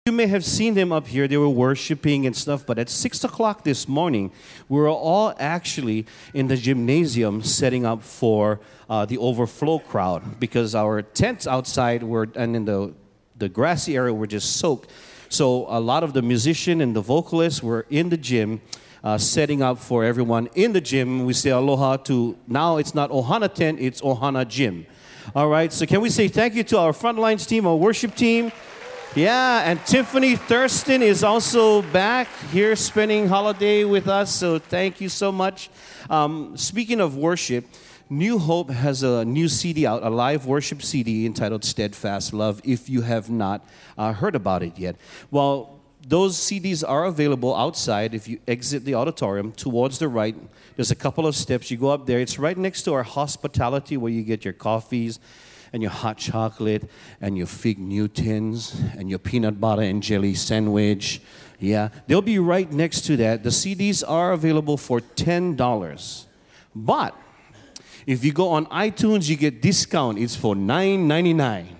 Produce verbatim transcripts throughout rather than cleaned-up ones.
You may have seen them up here. They were worshiping and stuff. But at six o'clock this morning, we were all actually in the gymnasium setting up for uh, the overflow crowd because our tents outside were and in the the grassy area were just soaked. So a lot of the musicians and the vocalists were in the gym uh, setting up for everyone in the gym. We say aloha to, now it's not Ohana Tent, it's Ohana Gym. All right, so can we say thank you to our Frontlines team, our worship team? Yeah, and Tiffany Thurston is also back here spending holiday with us, so thank you so much. Um, speaking of worship, New Hope has a new C D out, a live worship C D entitled Steadfast Love, if you have not uh, heard about it yet. Well, those C Ds are available outside. If you exit the auditorium, towards the right, there's a couple of steps. You go up there. It's right next to our hospitality where you get your coffees and your hot chocolate and your fig Newtons and your peanut butter and jelly sandwich. Yeah, they'll be right next to that. The C Ds are available for ten dollars. But if you go on iTunes, you get discount. It's for nine ninety-nine.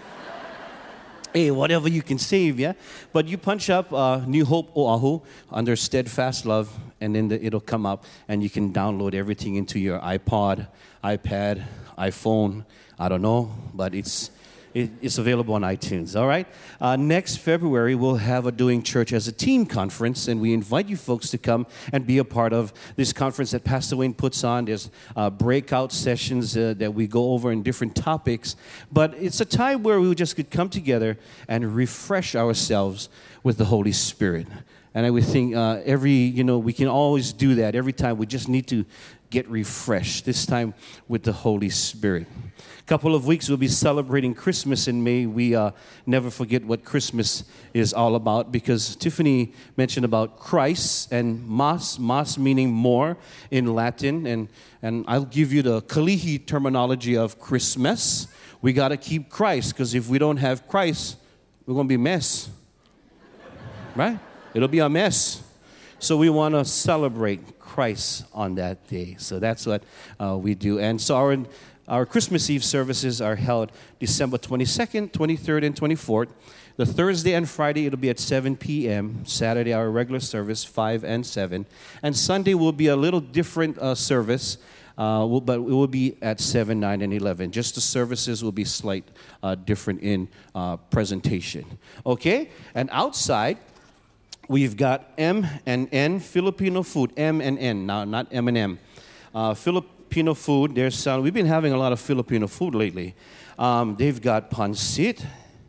Hey, whatever you can save, yeah? But you punch up uh, New Hope Oahu under Steadfast Love, and then the, it'll come up, and you can download everything into your iPod, iPad, iPhone. I don't know, but it's it, it's available on iTunes, all right? Uh, next February, we'll have a Doing Church as a Team conference, and we invite you folks to come and be a part of this conference that Pastor Wayne puts on. There's uh, breakout sessions uh, that we go over in different topics, but it's a time where we just could come together and refresh ourselves with the Holy Spirit. And I would think uh, every, you know, we can always do that every time. We just need to get refreshed, this time with the Holy Spirit. A couple of weeks, we'll be celebrating Christmas in May. We uh, never forget what Christmas is all about because Tiffany mentioned about Christ and mas, mas meaning more in Latin. And, and I'll give you the Kalihi terminology of Christmas. We got to keep Christ because if we don't have Christ, we're going to be a mess. Right? It'll be a mess. So we want to celebrate Christ on that day. So that's what uh, we do. And so our our Christmas Eve services are held December twenty-second, twenty-third, and twenty-fourth. The Thursday and Friday, it'll be at seven p.m. Saturday, our regular service, five and seven. And Sunday will be a little different uh, service, uh, will, but it will be at seven, nine, and eleven. Just the services will be slight uh, different in uh, presentation. Okay? And outside, we've got M and N Filipino food. M and N, now not M and M. Uh, Filipino food. There's uh, we've been having a lot of Filipino food lately. Um, they've got pancit,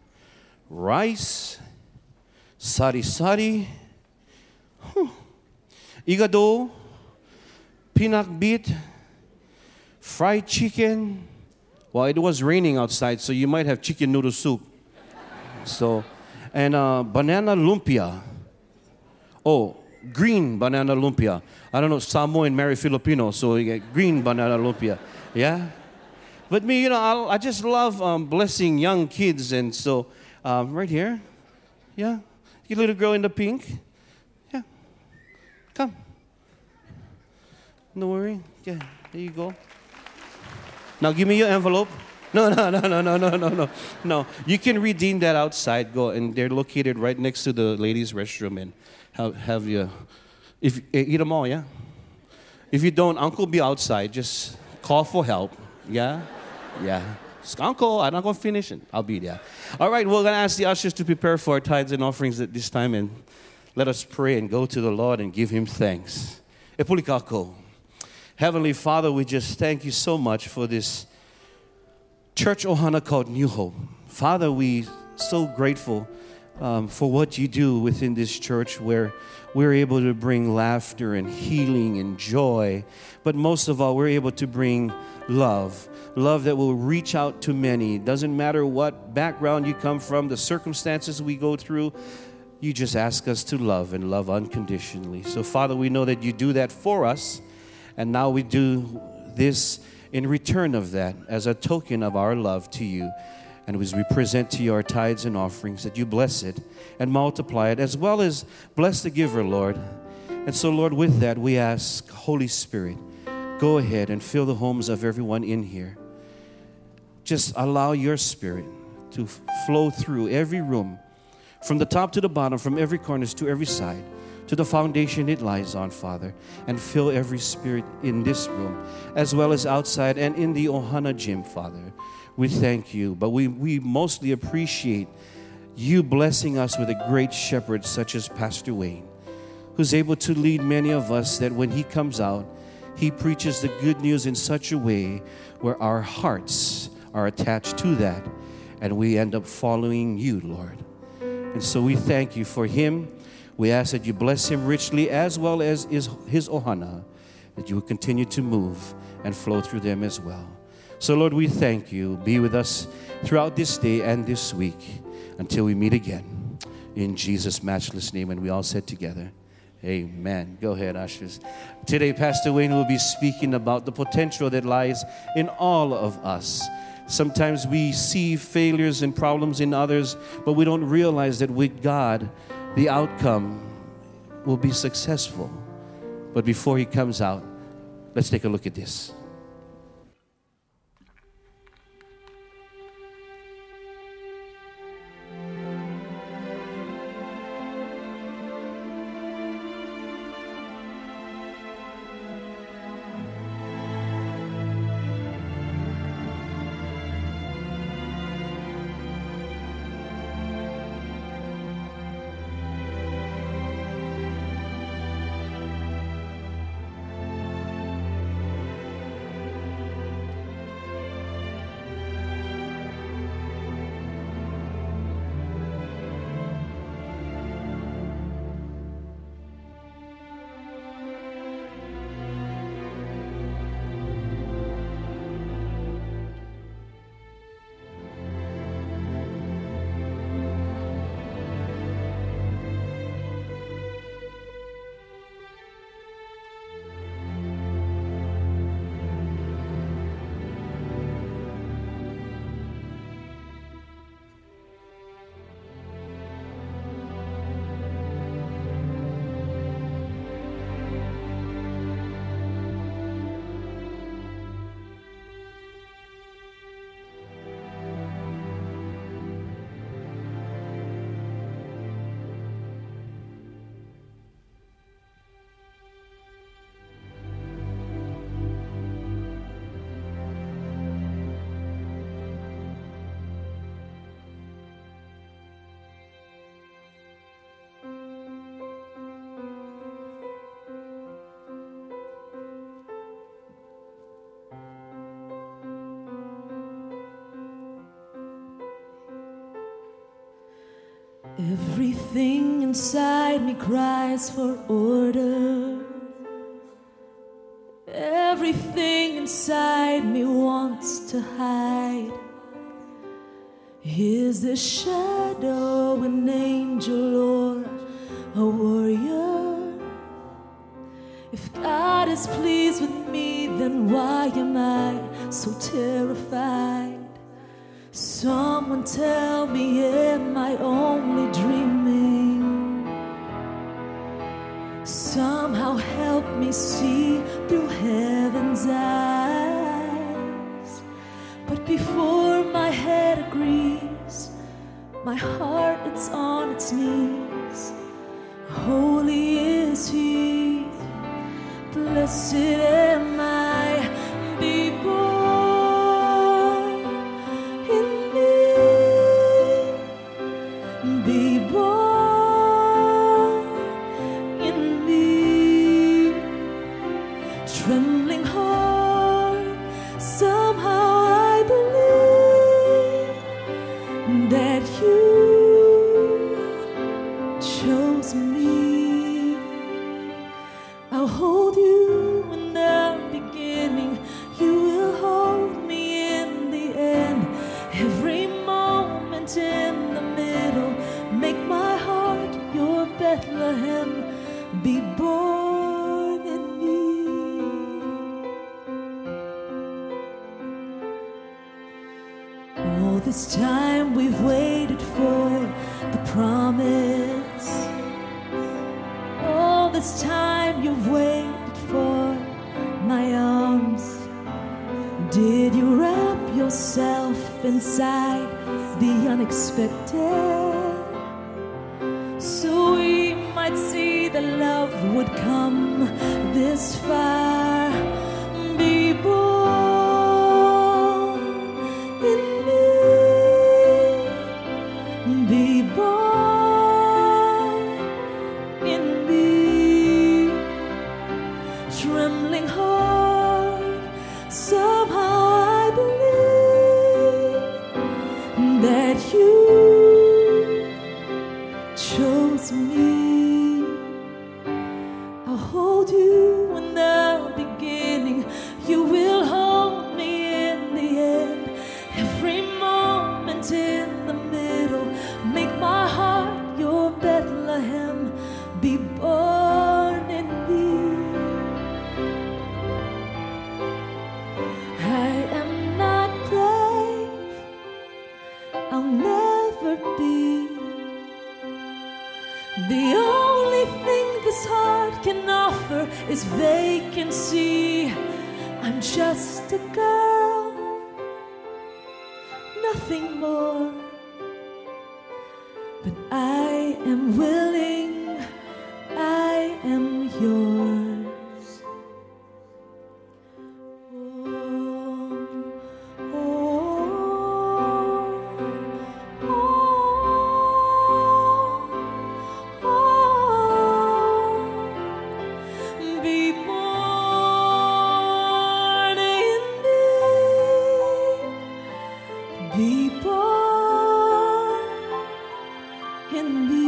rice, sari-sari, huh, igado, pinakbit, fried chicken. Well, it was raining outside, so you might have chicken noodle soup. So, and uh, banana lumpia. Oh, green banana lumpia. I don't know, Samoan marry Filipino, so you get green banana lumpia. Yeah? But me, you know, I, I just love um, blessing young kids, and so, um, right here, yeah? You little girl in the pink, yeah? Come. No worry. Yeah, there you go. Now give me your envelope. No, no, no, no, no, no, no, no. No, you can redeem that outside. Go, and they're located right next to the ladies' restroom, and have, have you, if eat them all, yeah? If you don't, Uncle be outside. Just call for help, yeah? Yeah. Uncle, I'm not going to finish it. I'll be there. All right, we're going to ask the ushers to prepare for our tithes and offerings at this time, and let us pray and go to the Lord and give Him thanks. Epulikako. Heavenly Father, we just thank you so much for this church ohana called New Hope. Father, we so grateful um, for what you do within this church where we're able to bring laughter and healing and joy. But most of all, we're able to bring love. Love that will reach out to many. Doesn't matter what background you come from, the circumstances we go through, you just ask us to love and love unconditionally. So Father, we know that you do that for us. And now we do this in return of that as a token of our love to you. And as we present to you our tithes and offerings, that you bless it and multiply it, as well as bless the giver, Lord. And so, Lord, with that, we ask, Holy Spirit, go ahead and fill the homes of everyone in here. Just allow your Spirit to flow through every room from the top to the bottom, from every corner to every side, to the foundation it lies on, Father, and fill every spirit in this room, as well as outside and in the Ohana gym, Father. We thank you, but we, we mostly appreciate you blessing us with a great shepherd such as Pastor Wayne, who's able to lead many of us that when he comes out, he preaches the good news in such a way where our hearts are attached to that, and we end up following you, Lord. And so we thank you for him. We ask that you bless him richly, as well as his, his Ohana, that you will continue to move and flow through them as well. So, Lord, we thank you. Be with us throughout this day and this week until we meet again. In Jesus' matchless name, and we all said together, amen. Go ahead, ushers. Today, Pastor Wayne will be speaking about the potential that lies in all of us. Sometimes we see failures and problems in others, but we don't realize that with God, the outcome will be successful. But before he comes out, let's take a look at this. Everything inside me cries for order. Everything inside me wants to hide. Is this shadow an angel or a warrior? If God is pleased with me, then why am I so terrified? Someone tell me, am I only dreaming? Somehow help me see through heaven's eyes. But before my head agrees, my heart it's on its knees. Holy is He, blessed am I, be born. Be born in me, trembling heart. Somehow I believe that you chose me. I'll hold you in the beginning. You will hold me in the end. Every moment in the middle, make my heart your Bethlehem. Be born in me. All this time we've waited for the promise. All this time you've waited for my arms. Did you wrap yourself inside the unexpected? so we might see that love would come this far. Be born in me, be born in me. Trembling heart, somehow I believe that you chose me. I'll hold you in the beginning, you will hold me in the end. Every moment in the middle, make my heart your Bethlehem. Be born in me. I am not brave, I'll never be. The only thing this heart can offer is vacancy. I'm just a girl, nothing more. But I am willing, I am yours. Oh, oh, oh, oh. Be born in me, be born in me.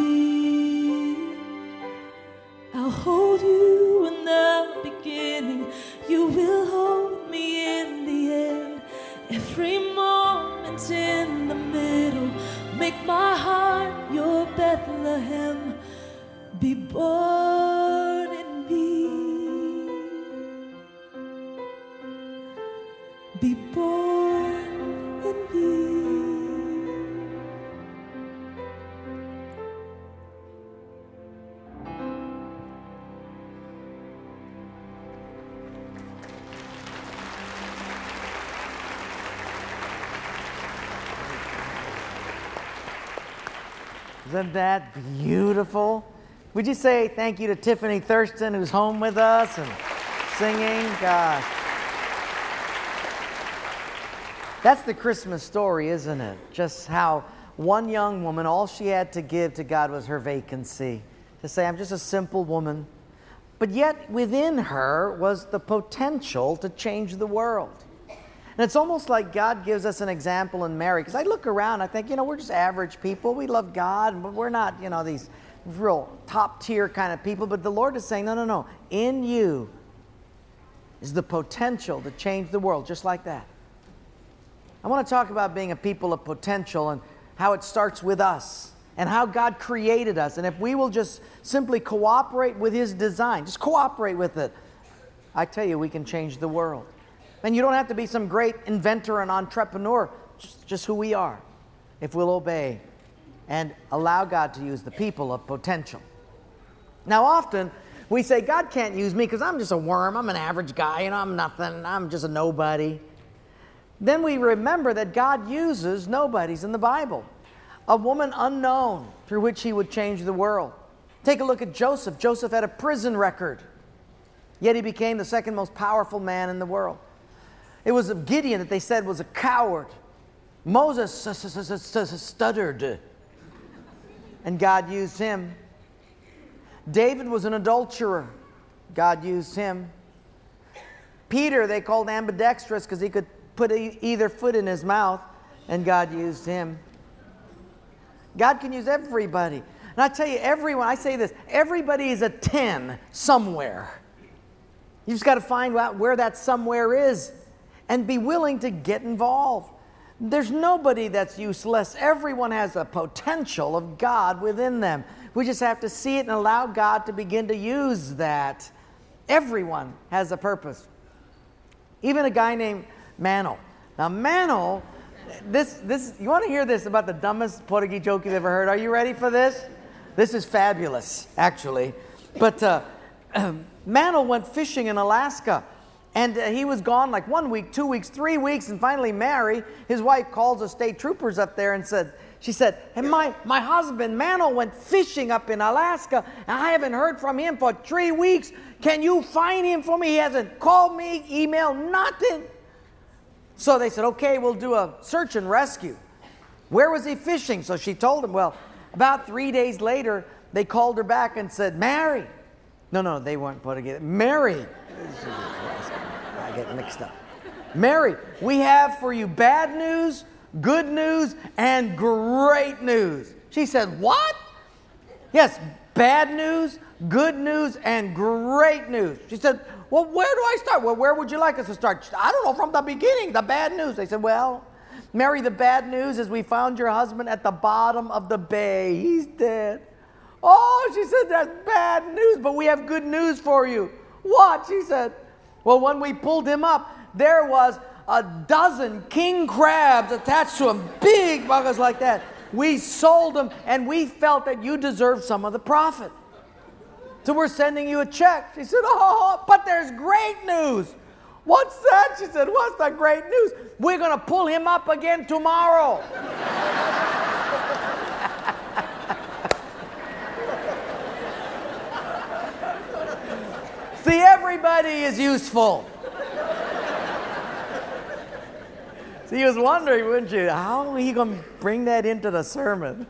I'll hold you in the beginning, you will hold me in the end. Every moment in the middle, make my heart your Bethlehem. Be born in me, be born in me. Isn't that beautiful? Would you say thank you to Tiffany Thurston, who's home with us and singing? Gosh. That's the Christmas story, isn't it? Just how one young woman, all she had to give to God was her vacancy. To say, I'm just a simple woman. But yet within her was the potential to change the world. And it's almost like God gives us an example in Mary. Because I look around, I think, you know, we're just average people. We love God, but we're not, you know, these real top-tier kind of people. But the Lord is saying, no, no, no. In you is the potential to change the world, just like that. I want to talk about being a people of potential and how it starts with us and how God created us. And if we will just simply cooperate with His design, just cooperate with it, I tell you, we can change the world. And you don't have to be some great inventor and entrepreneur, just, just who we are, if we'll obey and allow God to use the people of potential. Now, often we say, God can't use me because I'm just a worm, I'm an average guy, you know, I'm nothing, I'm just a nobody. Then we remember that God uses nobodies in the Bible. A woman unknown through which He would change the world. Take a look at Joseph. Joseph had a prison record, yet he became the second most powerful man in the world. It was of Gideon that they said was a coward. Moses stuttered, and God used him. David was an adulterer. God used him. Peter, they called ambidextrous because he could put either foot in his mouth, and God used him. God can use everybody. And I tell you, everyone, I say this, everybody is a ten somewhere. You just got to find out where that somewhere is and be willing to get involved. There's nobody that's useless. Everyone has a potential of God within them. We just have to see it and allow God to begin to use that. Everyone has a purpose. Even a guy named Mano. Now, Mano, this, this, you want to hear this about the dumbest Portuguese joke you've ever heard? Are you ready for this? This is fabulous, actually. But uh, Mano went fishing in Alaska. And uh, he was gone like one week, two weeks, three weeks, and finally Mary, his wife, calls the state troopers up there and said, She said, and my, my husband, Mano, went fishing up in Alaska, and I haven't heard from him for three weeks. Can you find him for me? He hasn't called me, emailed, nothing. So they said, okay, we'll do a search and rescue. Where was he fishing? So she told him. Well, about three days later, they called her back and said, Mary. No, no, they weren't putting it. Mary. I get mixed up. Mary, we have for you bad news, good news, and great news. She said, what? Yes, bad news, good news, and great news. She said, well, where do I start? Well, where would you like us to start? I don't know, from the beginning, the bad news. They said, well, Mary, the bad news is we found your husband at the bottom of the bay. He's dead. Oh, she said, that's bad news, but we have good news for you. What? She said, well, when we pulled him up, there was a dozen king crabs attached to him, big buggers like that. We sold them, and we felt that you deserved some of the profit. So we're sending you a check. She said, oh, but there's great news. What's that? She said, what's the great news? We're going to pull him up again tomorrow. See, everybody is useful. See, you was wondering, wouldn't you, how are you going to bring that into the sermon?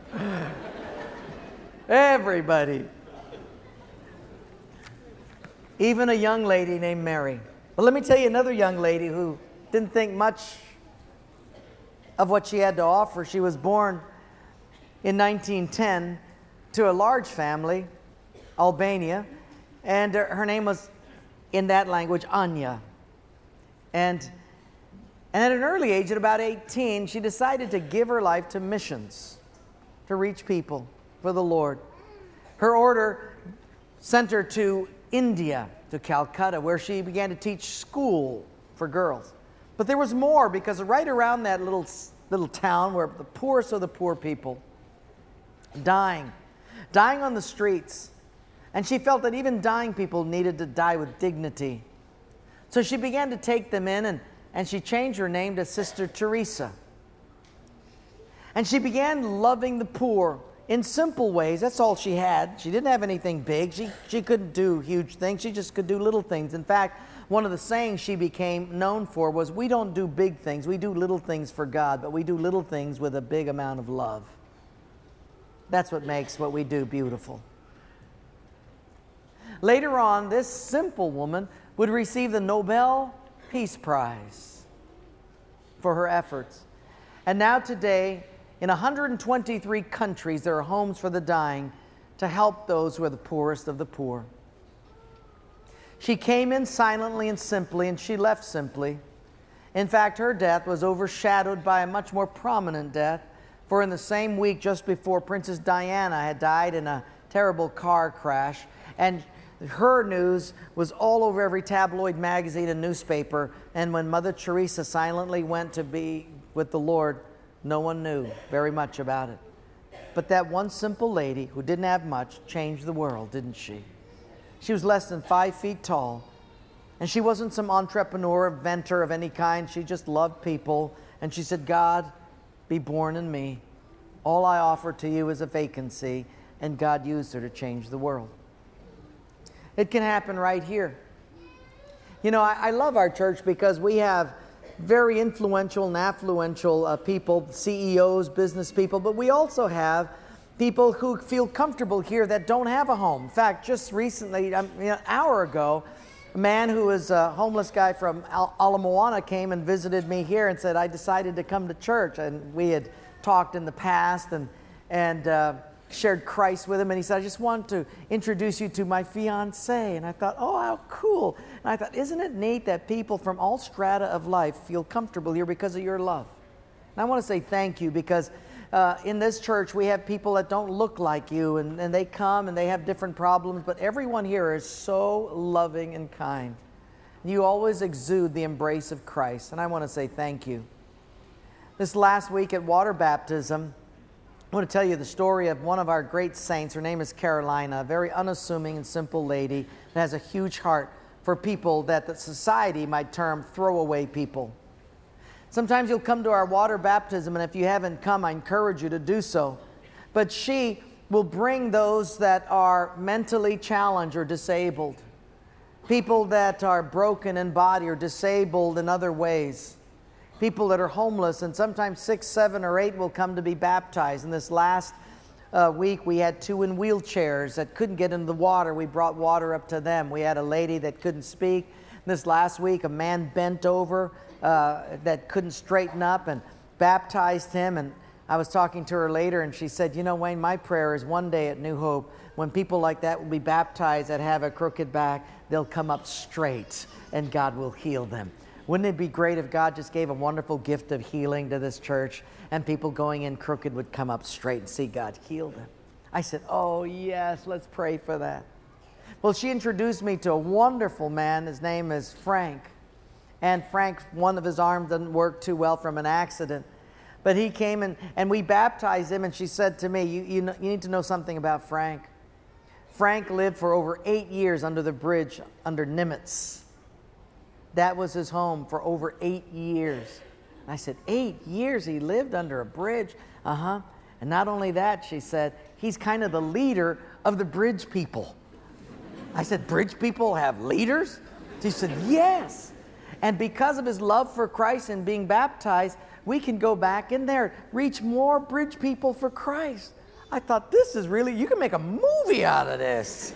Everybody. Even a young lady named Mary. Well, let me tell you another young lady who didn't think much of what she had to offer. She was born in nineteen ten to a large family, Albania, and her name was, in that language, Anya. And, and at an early age, at about eighteen, she decided to give her life to missions, to reach people for the Lord. Her order sent her to India, to Calcutta, where she began to teach school for girls. But there was more, because right around that little, little town were the poorest of the poor people, dying, dying on the streets. And she felt that even dying people needed to die with dignity. So she began to take them in, and, and she changed her name to Sister Teresa. And she began loving the poor in simple ways. That's all she had. She didn't have anything big. She, she couldn't do huge things. She just could do little things. In fact, one of the sayings she became known for was, we don't do big things. We do little things for God, but we do little things with a big amount of love. That's what makes what we do beautiful. Later on, this simple woman would receive the Nobel Peace Prize for her efforts. And now today, in one hundred twenty-three countries, there are homes for the dying to help those who are the poorest of the poor. She came in silently and simply, and she left simply. In fact, her death was overshadowed by a much more prominent death, for in the same week just before, Princess Diana had died in a terrible car crash, and her news was all over every tabloid magazine and newspaper. And when Mother Teresa silently went to be with the Lord, no one knew very much about it. But that one simple lady who didn't have much changed the world, didn't she? She was less than five feet tall, and she wasn't some entrepreneur, inventor of any kind. She just loved people, and she said, God, be born in me. All I offer to you is a vacancy, and God used her to change the world. It can happen right here. You know, I, I love our church because we have very influential and affluential uh, people, C E Os, business people, but we also have people who feel comfortable here that don't have a home. In fact, just recently, um, you know, an hour ago, a man who is a homeless guy from Al- Ala Moana came and visited me here and said, I decided to come to church. And we had talked in the past and, and uh, shared Christ with him, and he said, I just want to introduce you to my fiancée. And I thought, oh, how cool. And I thought, isn't it neat that people from all strata of life feel comfortable here because of your love? And I want to say thank you, because uh, in this church we have people that don't look like you, and, and they come and they have different problems, but everyone here is so loving and kind. You always exude the embrace of Christ, and I want to say thank you. This last week at water baptism, I want to tell you the story of one of our great saints. Her name is Carolina, a very unassuming and simple lady that has a huge heart for people that the society might term throwaway people. Sometimes you'll come to our water baptism, and if you haven't come, I encourage you to do so. But she will bring those that are mentally challenged or disabled, people that are broken in body or disabled in other ways, people that are homeless, and sometimes six, seven, or eight will come to be baptized. In this last uh, week, we had two in wheelchairs that couldn't get into the water. We brought water up to them. We had a lady that couldn't speak. This last week, a man bent over uh, that couldn't straighten up, and baptized him. And I was talking to her later, and she said, you know, Wayne, my prayer is one day at New Hope, when people like that will be baptized that have a crooked back, they'll come up straight, and God will heal them. Wouldn't it be great if God just gave a wonderful gift of healing to this church, and people going in crooked would come up straight and see God heal them? I said, oh, yes, let's pray for that. Well, she introduced me to a wonderful man. His name is Frank. And Frank, one of his arms doesn't work too well from an accident. But he came and, and we baptized him, and she said to me, you, you, know, you need to know something about Frank. Frank lived for over eight years under the bridge under Nimitz. That was his home for over eight years. And I said, eight years he lived under a bridge? Uh-huh. And not only that, she said, he's kind of the leader of the bridge people. I said, bridge people have leaders? She said, yes. And because of his love for Christ and being baptized, we can go back in there, reach more bridge people for Christ. I thought, this is really, you can make a movie out of this.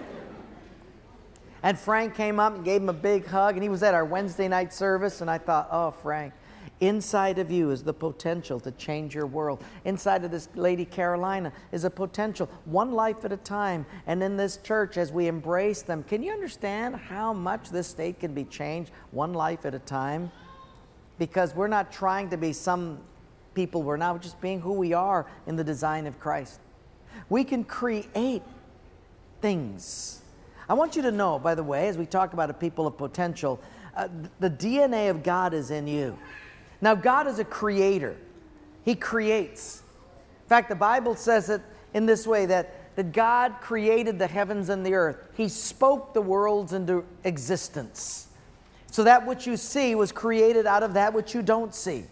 And Frank came up and gave him a big hug, and he was at our Wednesday night service, and I thought, oh, Frank, inside of you is the potential to change your world. Inside of this lady Carolina is a potential, one life at a time. And in this church, as we embrace them, can you understand how much this state can be changed one life at a time? Because we're not trying to be some people, we're now just being who we are in the design of Christ. We can create things. I want you to know, by the way, as we talk about a people of potential, uh, the D N A of God is in you. Now, God is a creator. He creates. In fact, the Bible says it in this way, that, that God created the heavens and the earth. He spoke the worlds into existence. So that which you see was created out of that which you don't see.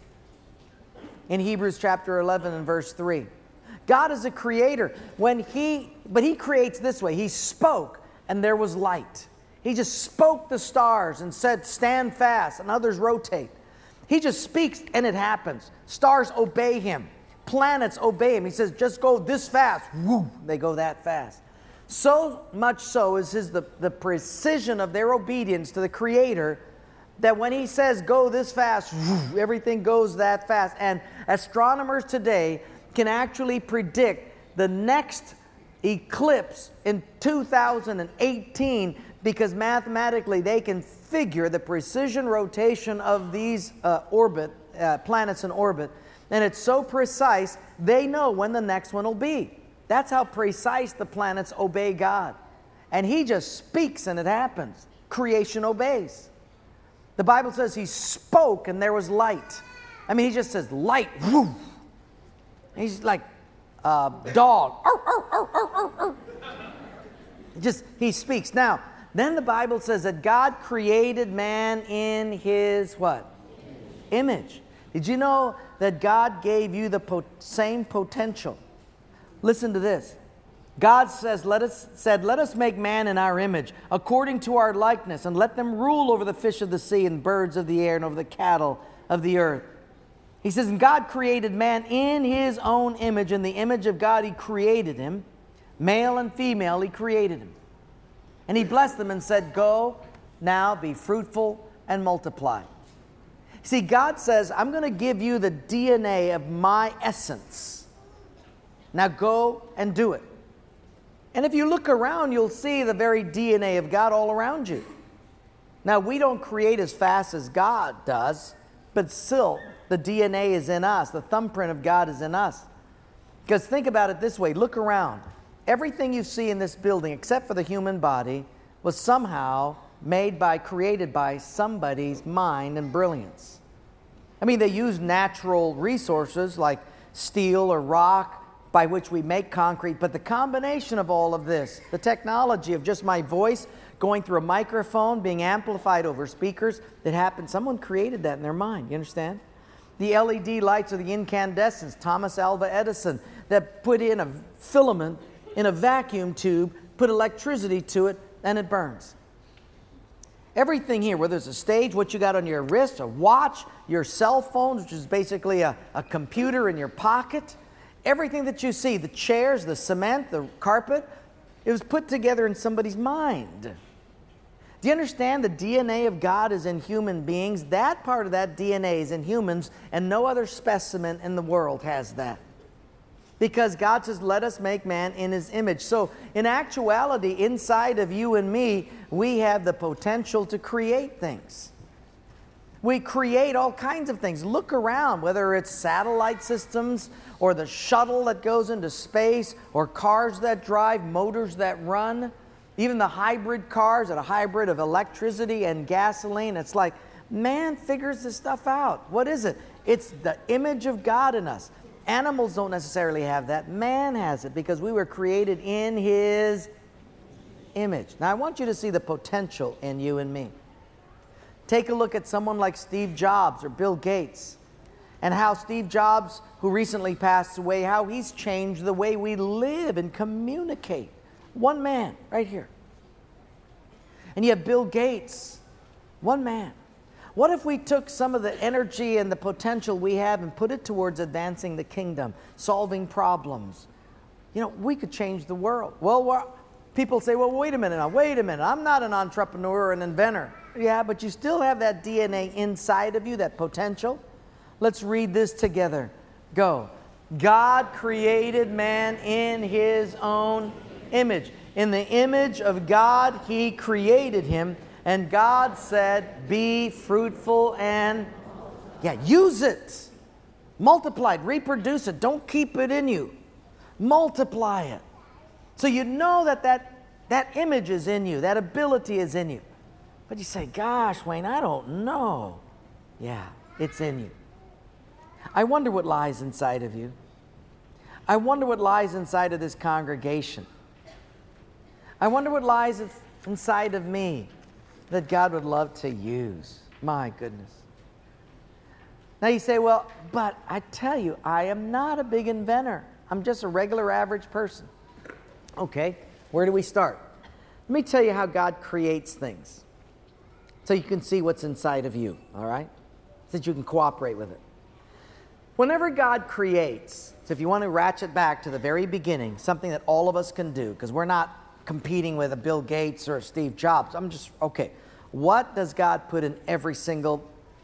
In Hebrews chapter eleven and verse three. God is a creator. When he, but He creates this way. He spoke and there was light. He just spoke the stars and said, stand fast, and others rotate. He just speaks and it happens. Stars obey Him. Planets obey Him. He says, just go this fast. Woo, they go that fast. So much so is his, the, the precision of their obedience to the Creator, that when He says go this fast, woo, everything goes that fast. And astronomers today can actually predict the next eclipse in two thousand eighteen, because mathematically they can figure the precision rotation of these uh, orbit uh, planets in orbit, and it's so precise they know when the next one will be. That's how precise the planets obey God. And He just speaks and it happens. Creation obeys. The Bible says He spoke and there was light. I mean, He just says light. Woo. He's like a dog. Arr, arr, arr, arr, arr, arr. Just, He speaks. Now, then the Bible says that God created man in His what? Image. Did you know that God gave you the po- same potential? Listen to this. God says, let us said, let us make man in our image, according to our likeness, and let them rule over the fish of the sea and birds of the air and over the cattle of the earth. He says, and God created man in His own image. In the image of God He created him. Male and female He created him. And He blessed them and said, go now, be fruitful and multiply. See, God says, I'm going to give you the D N A of my essence. Now go and do it. And if you look around, you'll see the very D N A of God all around you. Now, we don't create as fast as God does, but still, the D N A is in us. The thumbprint of God is in us. Because think about it this way. Look around. Everything you see in this building, except for the human body, was somehow made by, created by somebody's mind and brilliance. I mean, they use natural resources like steel or rock by which we make concrete, but the combination of all of this, the technology of just my voice going through a microphone, being amplified over speakers, that happened. Someone created that in their mind. You understand? The L E D lights are the incandescents, Thomas Alva Edison, that put in a filament in a vacuum tube, put electricity to it, and it burns. Everything here, whether it's a stage, what you got on your wrist, a watch, your cell phone, which is basically a, a computer in your pocket, everything that you see, the chairs, the cement, the carpet, it was put together in somebody's mind. Do you understand the D N A of God is in human beings? That part of that D N A is in humans, and no other specimen in the world has that. Because God says, let us make man in His image. So, in actuality, inside of you and me, we have the potential to create things. We create all kinds of things. Look around, whether it's satellite systems, or the shuttle that goes into space, or cars that drive, motors that run, even the hybrid cars, that a hybrid of electricity and gasoline. It's like, man figures this stuff out. What is it? It's the image of God in us. Animals don't necessarily have that. Man has it because we were created in His image. Now, I want you to see the potential in you and me. Take a look at someone like Steve Jobs or Bill Gates, and how Steve Jobs, who recently passed away, how he's changed the way we live and communicate. One man, right here. And you have Bill Gates, one man. What if we took some of the energy and the potential we have and put it towards advancing the kingdom, solving problems? You know, we could change the world. Well, we're, people say, well, wait a minute now, wait a minute. I'm not an entrepreneur or an inventor. Yeah, but you still have that D N A inside of you, that potential. Let's read this together. Go. God created man in His own image. In the image of God, He created him. And God said, be fruitful and, yeah, use it. Multiply it, reproduce it. Don't keep it in you. Multiply it. So you know that that, that image is in you, that ability is in you. But you say, gosh, Wayne, I don't know. Yeah, it's in you. I wonder what lies inside of you. I wonder what lies inside of this congregation. I wonder what lies inside of me that God would love to use. My goodness. Now you say, well, but I tell you, I am not a big inventor. I'm just a regular average person. Okay, where do we start? Let me tell you how God creates things, so you can see what's inside of you, all right? So that you can cooperate with it. Whenever God creates, so if you want to ratchet back to the very beginning, something that all of us can do, because we're not competing with a Bill Gates or a Steve Jobs. I'm just, okay, what does God put in every single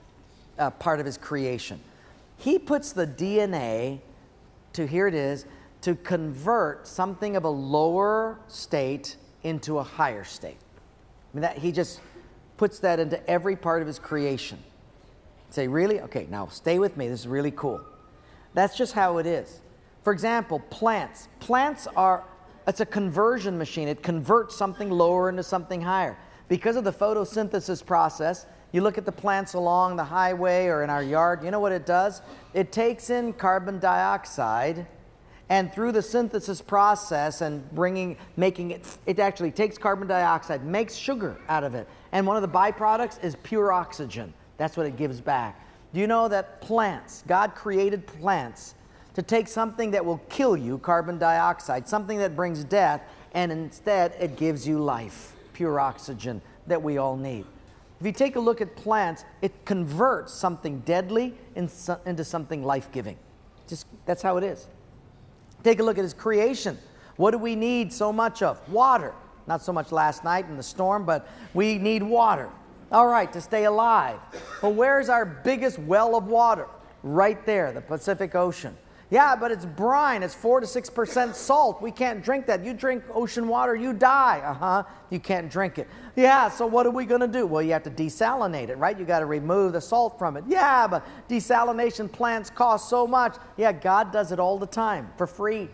uh, part of His creation? He puts the D N A to, here it is, to convert something of a lower state into a higher state. I mean, that He just puts that into every part of His creation. Say, really? Okay, now stay with me. This is really cool. That's just how it is. For example, plants. Plants are, it's a conversion machine. It converts something lower into something higher. Because of the photosynthesis process, you look at the plants along the highway or in our yard, you know what it does? It takes in carbon dioxide, and through the synthesis process and bringing, making it, it actually takes carbon dioxide, makes sugar out of it. And one of the byproducts is pure oxygen. That's what it gives back. Do you know that plants, God created plants to take something that will kill you, carbon dioxide, something that brings death, and instead it gives you life, pure oxygen that we all need. If you take a look at plants, it converts something deadly into something life-giving. Just, that's how it is. Take a look at His creation. What do we need so much of? Water. Not so much last night in the storm, but we need water. All right, to stay alive. Well, where's our biggest well of water? Right there, the Pacific Ocean. Yeah, but it's brine. It's four to six percent salt. We can't drink that. You drink ocean water, you die. Uh-huh. You can't drink it. Yeah, so what are we going to do? Well, you have to desalinate it, right? You got to remove the salt from it. Yeah, but desalination plants cost so much. Yeah, God does it all the time for free.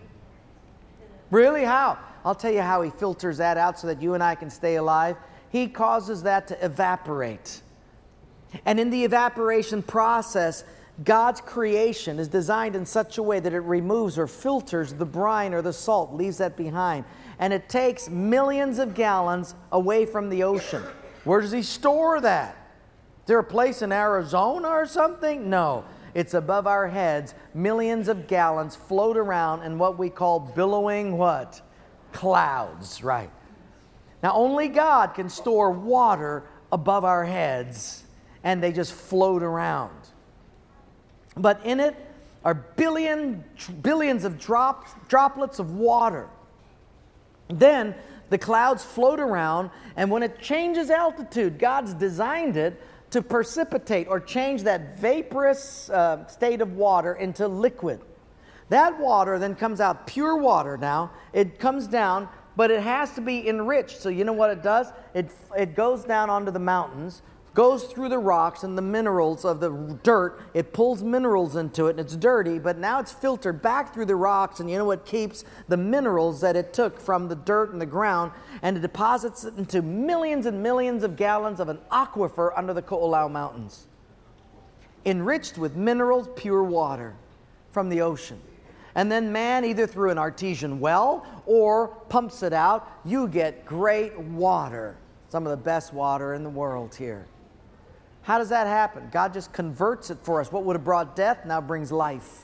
Really? How? I'll tell you how He filters that out so that you and I can stay alive. He causes that to evaporate. And in the evaporation process, God's creation is designed in such a way that it removes or filters the brine or the salt, leaves that behind. And it takes millions of gallons away from the ocean. Where does He store that? Is there a place in Arizona or something? No. It's above our heads. Millions of gallons float around in what we call billowing what? Clouds, right. Now, only God can store water above our heads, and they just float around. But in it are billion, billions of drops, droplets of water. Then the clouds float around, and when it changes altitude, God's designed it to precipitate or change that vaporous uh, state of water into liquid. That water then comes out, pure water now. It comes down, but it has to be enriched. So you know what it does? It, it goes down onto the mountains, goes through the rocks and the minerals of the dirt. It pulls minerals into it, and it's dirty, but now it's filtered back through the rocks, and you know what keeps the minerals that it took from the dirt and the ground, and it deposits it into millions and millions of gallons of an aquifer under the Koolau Mountains, enriched with minerals, pure water from the ocean. And then man, either through an artesian well or pumps it out, you get great water, some of the best water in the world here. How does that happen? God just converts it for us. What would have brought death now brings life.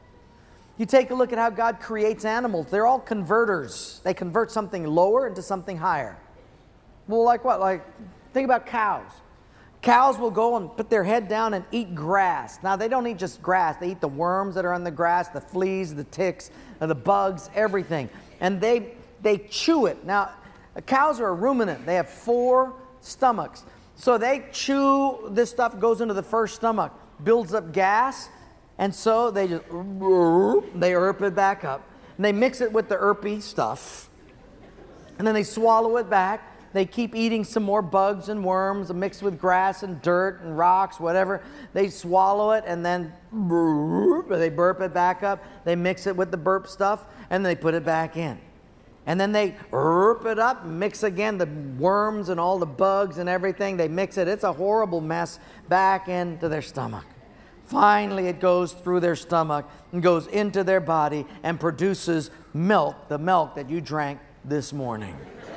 You take a look at how God creates animals. They're all converters. They convert something lower into something higher. Well, like what? Like, think about cows. Cows will go and put their head down and eat grass. Now, they don't eat just grass. They eat the worms that are on the grass, the fleas, the ticks, the bugs, everything. And they they chew it. Now, cows are a ruminant. They have four stomachs. So they chew this stuff, goes into the first stomach, builds up gas, and so they just, they erp it back up. And they mix it with the erpy stuff. And then they swallow it back. They keep eating some more bugs and worms mixed with grass and dirt and rocks, whatever. They swallow it and then they burp it back up. They mix it with the burp stuff and they put it back in. And then they burp it up, mix again the worms and all the bugs and everything. They mix it. It's a horrible mess back into their stomach. Finally, it goes through their stomach and goes into their body and produces milk, the milk that you drank this morning.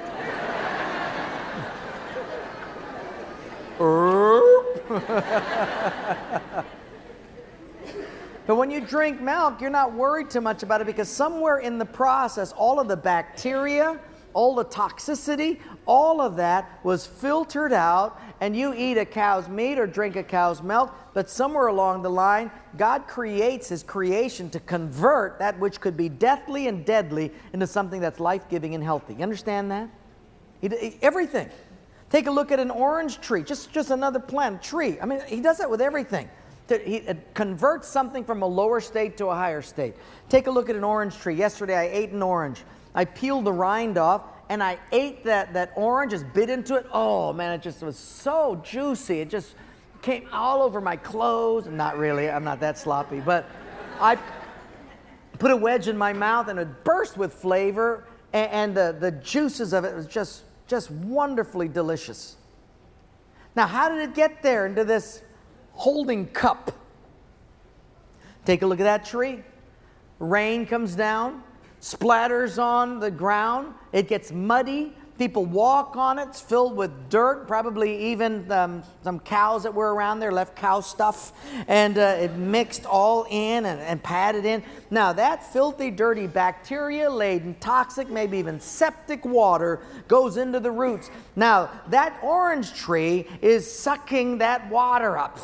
But when you drink milk, you're not worried too much about it because somewhere in the process, all of the bacteria, all the toxicity, all of that was filtered out, and you eat a cow's meat or drink a cow's milk, but somewhere along the line, God creates His creation to convert that which could be deathly and deadly into something that's life-giving and healthy. You understand that? He, he, everything. Take a look at an orange tree, just, just another plant, tree. I mean, He does that with everything. He converts something from a lower state to a higher state. Take a look at an orange tree. Yesterday I ate an orange. I peeled the rind off and I ate that, that orange, just bit into it. Oh man, it just was so juicy. It just came all over my clothes. Not really, I'm not that sloppy. But I put a wedge in my mouth and it burst with flavor. And, and the, the juices of it was just, just wonderfully delicious. Now how did it get there into this holding cup? Take a look at that tree. Rain comes down, splatters on the ground. It gets muddy. People walk on it. It's filled with dirt. Probably even um, some cows that were around there left cow stuff. And uh, it mixed all in and, and patted in. Now that filthy, dirty, bacteria-laden, toxic, maybe even septic water goes into the roots. Now that orange tree is sucking that water up.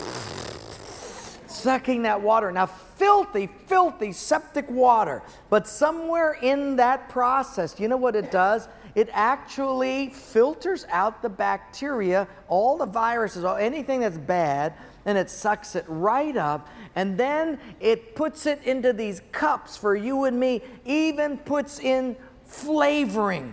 Sucking that water. Now filthy, filthy septic water. But somewhere in that process, you know what it does? It actually filters out the bacteria, all the viruses, anything that's bad, and it sucks it right up. And then it puts it into these cups for you and me, even puts in flavoring.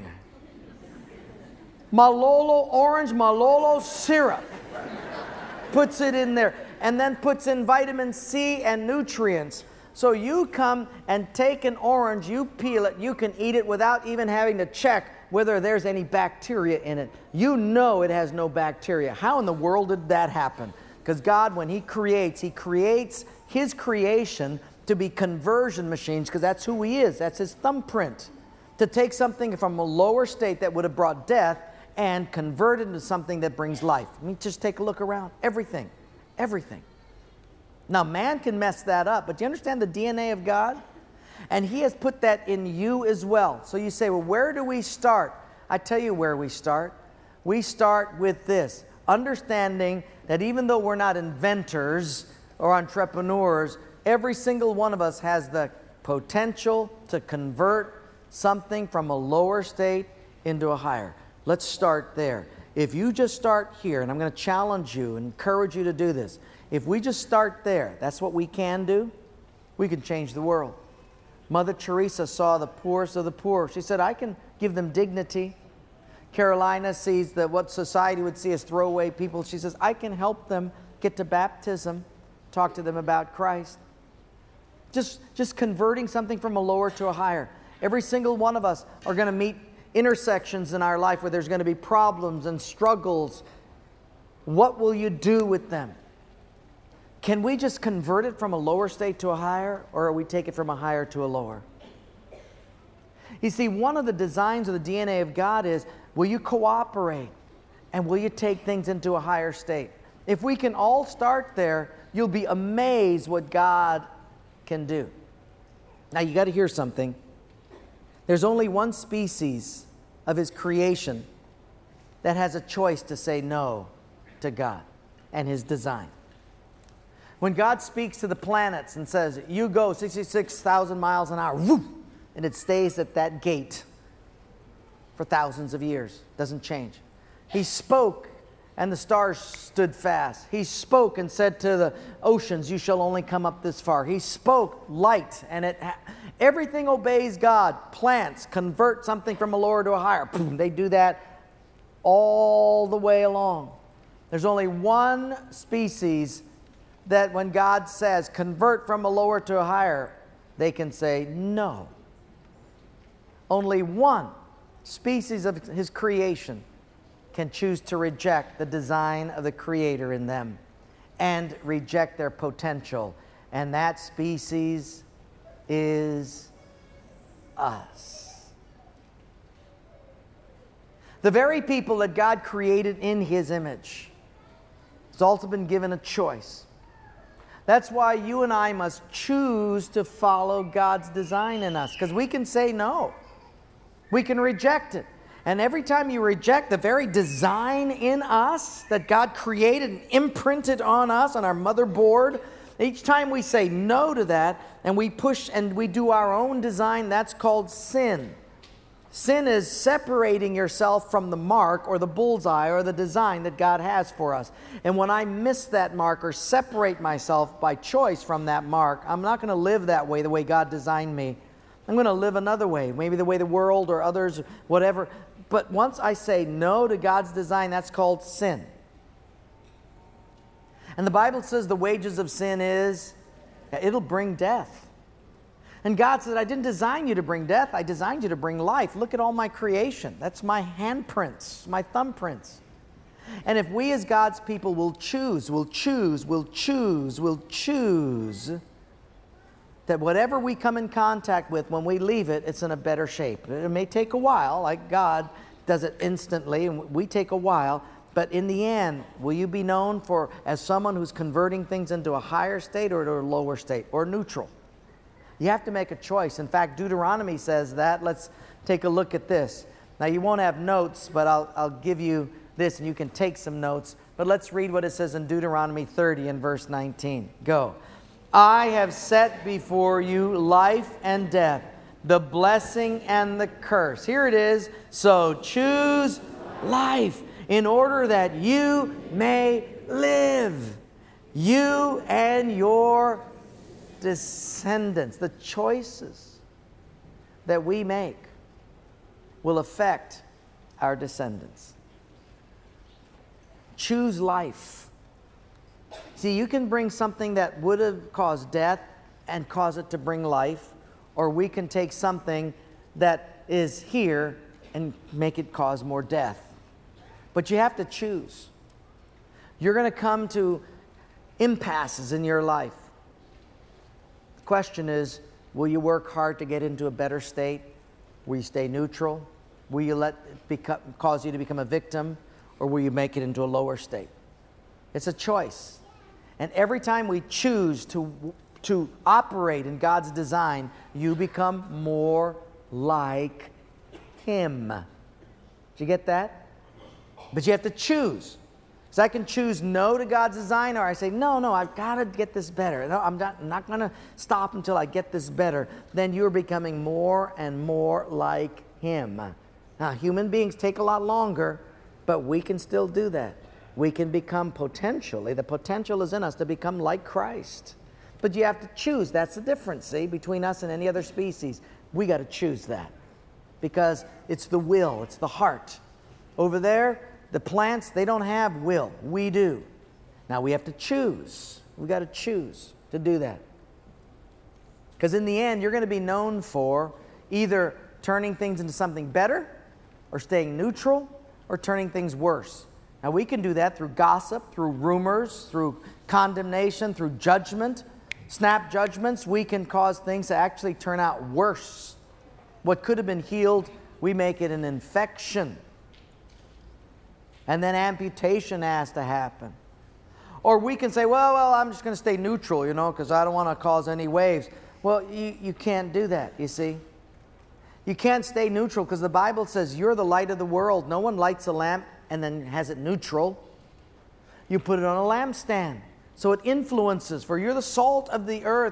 Malolo, orange Malolo syrup. Puts it in there. And then puts in vitamin C and nutrients. So you come and take an orange, you peel it, you can eat it without even having to check whether there's any bacteria in it. You know it has no bacteria. How in the world did that happen? Because God, when He creates, He creates His creation to be conversion machines, because that's who He is. That's His thumbprint. To take something from a lower state that would have brought death and convert it into something that brings life. I mean, just take a look around. Everything. Everything. Now, man can mess that up, but do you understand the D N A of God? And He has put that in you as well. So you say, well, where do we start? I tell you where we start. We start with this, understanding that even though we're not inventors or entrepreneurs, every single one of us has the potential to convert something from a lower state into a higher. Let's start there. If you just start here, and I'm going to challenge you and encourage you to do this. If we just start there, that's what we can do, we can change the world. Mother Teresa saw the poorest of the poor. She said, I can give them dignity. Carolina sees that what society would see as throwaway people. She says, I can help them get to baptism, talk to them about Christ. Just, just converting something from a lower to a higher. Every single one of us are going to meet intersections in our life where there's going to be problems and struggles. What will you do with them? Can we just convert it from a lower state to a higher, or are we take it from a higher to a lower? You see, one of the designs of the D N A of God is, will you cooperate? And will you take things into a higher state? If we can all start there, you'll be amazed what God can do. Now, you got to hear something. There's only one species of His creation that has a choice to say no to God and His design. When God speaks to the planets and says, you go sixty-six thousand miles an hour, whoop, and it stays at that gate for thousands of years, doesn't change. He spoke and the stars stood fast. He spoke and said to the oceans, you shall only come up this far. He spoke light, and it everything obeys God. Plants convert something from a lower to a higher. Boom, they do that all the way along. There's only one species that when God says, convert from a lower to a higher, they can say no. Only one species of His creation can choose to reject the design of the Creator in them and reject their potential. And that species is us. The very people that God created in His image has also been given a choice. That's why you and I must choose to follow God's design in us, because we can say no. We can reject it. And every time you reject the very design in us that God created and imprinted on us, on our motherboard, each time we say no to that and we push and we do our own design, that's called sin. Sin is separating yourself from the mark or the bullseye or the design that God has for us. And when I miss that mark or separate myself by choice from that mark, I'm not going to live that way, the way God designed me. I'm going to live another way, maybe the way the world or others, whatever. But once I say no to God's design, that's called sin. And the Bible says the wages of sin is, it'll bring death. And God said, I didn't design you to bring death. I designed you to bring life. Look at all my creation. That's my handprints, my thumbprints. And if we as God's people will choose, will choose, will choose, will choose that whatever we come in contact with, when we leave it, it's in a better shape. It may take a while, like God does it instantly, and we take a while. But in the end, will you be known for as someone who's converting things into a higher state or to a lower state or neutral? You have to make a choice. In fact, Deuteronomy says that. Let's take a look at this. Now, you won't have notes, but I'll, I'll give you this, and you can take some notes. But let's read what it says in Deuteronomy thirty and verse nineteen. Go. I have set before you life and death, the blessing and the curse. Here it is. So choose life in order that you may live, you and your descendants. The choices that we make will affect our descendants. Choose life. See, you can bring something that would have caused death and cause it to bring life, or we can take something that is here and make it cause more death. But you have to choose. You're going to come to impasses in your life. The question is, will you work hard to get into a better state? Will you stay neutral? Will you let it become, cause you to become a victim? Or will you make it into a lower state? It's a choice. And every time we choose to, to operate in God's design, you become more like Him. Did you get that? But you have to choose. So I can choose no to God's design, or I say, no, no, I've got to get this better. No, I'm not, I'm not going to stop until I get this better. Then you're becoming more and more like Him. Now, human beings take a lot longer, but we can still do that. We can become potentially, the potential is in us to become like Christ. But you have to choose. That's the difference, see, between us and any other species. We got to choose that because it's the will, it's the heart. Over there, the plants, they don't have will. We do. Now we have to choose. We got to choose to do that. Because in the end, you're going to be known for either turning things into something better, or staying neutral, or turning things worse. Now we can do that through gossip, through rumors, through condemnation, through judgment. Snap judgments, we can cause things to actually turn out worse. What could have been healed, we make it an infection. And then amputation has to happen. Or we can say, well, well, I'm just going to stay neutral, you know, because I don't want to cause any waves. Well, you, you can't do that, you see. You can't stay neutral because the Bible says you're the light of the world. No one lights a lamp and then has it neutral. You put it on a lampstand so it influences, for you're the salt of the earth.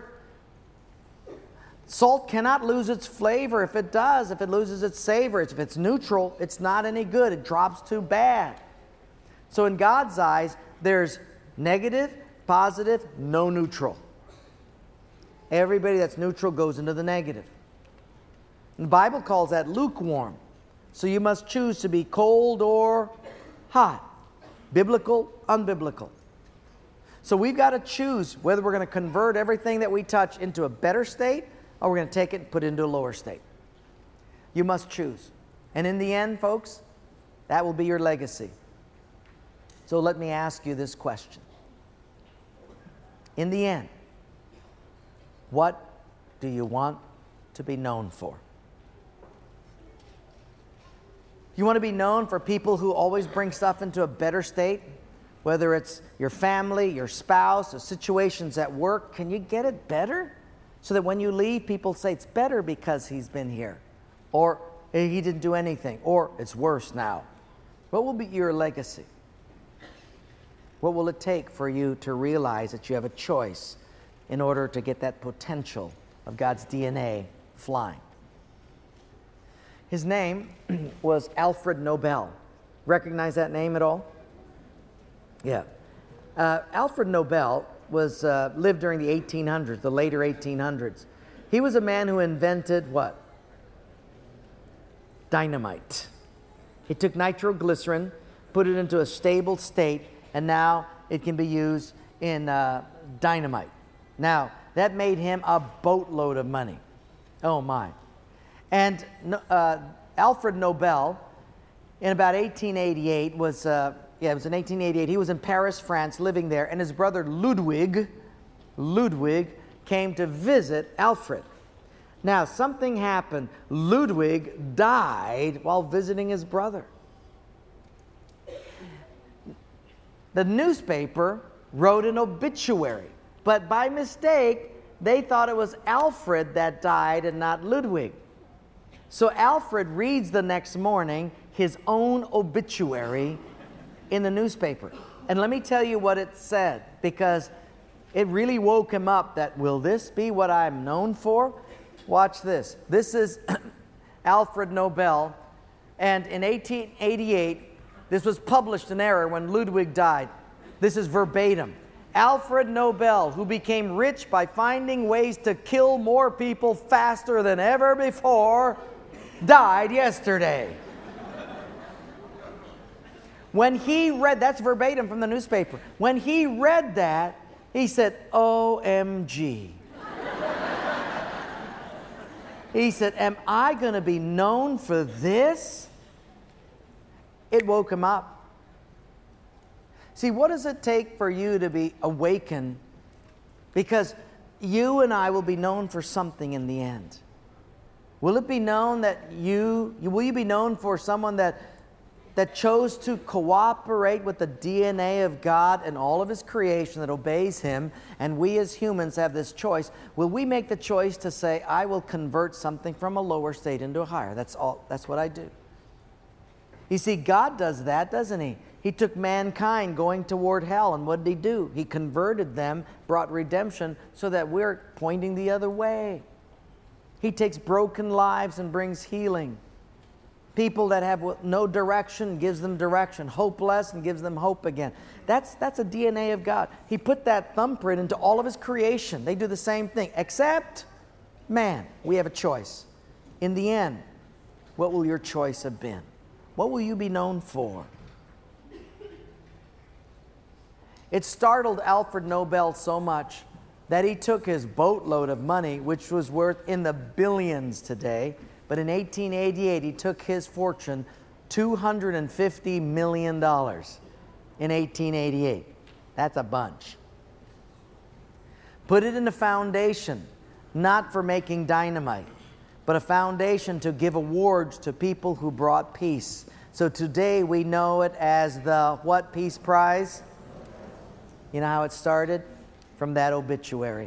Salt cannot lose its flavor. If it does, if it loses its savor, if it's neutral, it's not any good. It drops too bad. So in God's eyes, there's negative, positive, no neutral. Everybody that's neutral goes into the negative. The Bible calls that lukewarm. So you must choose to be cold or hot. Biblical, unbiblical. So we've got to choose whether we're going to convert everything that we touch into a better state, or we're going to take it and put it into a lower state. You must choose. And in the end, folks, that will be your legacy. So let me ask you this question. In the end, what do you want to be known for? You want to be known for people who always bring stuff into a better state? Whether it's your family, your spouse, or situations at work, can you get it better? So that when you leave, people say it's better because he's been here. Or he didn't do anything. Or it's worse now. What will be your legacy? What will it take for you to realize that you have a choice in order to get that potential of God's D N A flying? His name was Alfred Nobel. Recognize that name at all? Yeah. Uh, Alfred Nobel was uh, lived during the eighteen hundreds, the later eighteen hundreds. He was a man who invented what? Dynamite. He took nitroglycerin, put it into a stable state, and now it can be used in uh, dynamite. Now, that made him a boatload of money. Oh my. And uh, Alfred Nobel, in about eighteen eighty-eight, was, uh, yeah, it was in eighteen eighty-eight, he was in Paris, France, living there, and his brother Ludwig, Ludwig, came to visit Alfred. Now, something happened. Ludwig died while visiting his brother. The newspaper wrote an obituary, but by mistake, they thought it was Alfred that died and not Ludwig. So Alfred reads the next morning his own obituary in the newspaper. And let me tell you what it said, because it really woke him up that, will this be what I'm known for? Watch this. This is Alfred Nobel. And in eighteen eighty-eight, this was published in error when Ludwig died. This is verbatim. Alfred Nobel, who became rich by finding ways to kill more people faster than ever before, died yesterday. When he read, that's verbatim from the newspaper. When he read that, he said, O M G. He said, am I going to be known for this? It woke him up. See, what does it take for you to be awakened? Because you and I will be known for something in the end. Will it be known that you, will you be known for someone that that chose to cooperate with the D N A of God and all of His creation that obeys Him, and we as humans have this choice, will we make the choice to say, I will convert something from a lower state into a higher? That's all. That's what I do. You see, God does that, doesn't He? He took mankind going toward hell, and what did He do? He converted them, brought redemption, so that we're pointing the other way. He takes broken lives and brings healing. People that have no direction, gives them direction. Hopeless, and gives them hope again. That's, that's a D N A of God. He put that thumbprint into all of His creation. They do the same thing, except man. We have a choice. In the end, what will your choice have been? What will you be known for? It startled Alfred Nobel so much that he took his boatload of money, which was worth in the billions today, but in eighteen eighty-eight, he took his fortune, two hundred fifty million dollars in eighteen eighty-eight. That's a bunch. Put it in a foundation, not for making dynamite, but a foundation to give awards to people who brought peace. So today we know it as the what Peace Prize? You know how it started? From that obituary.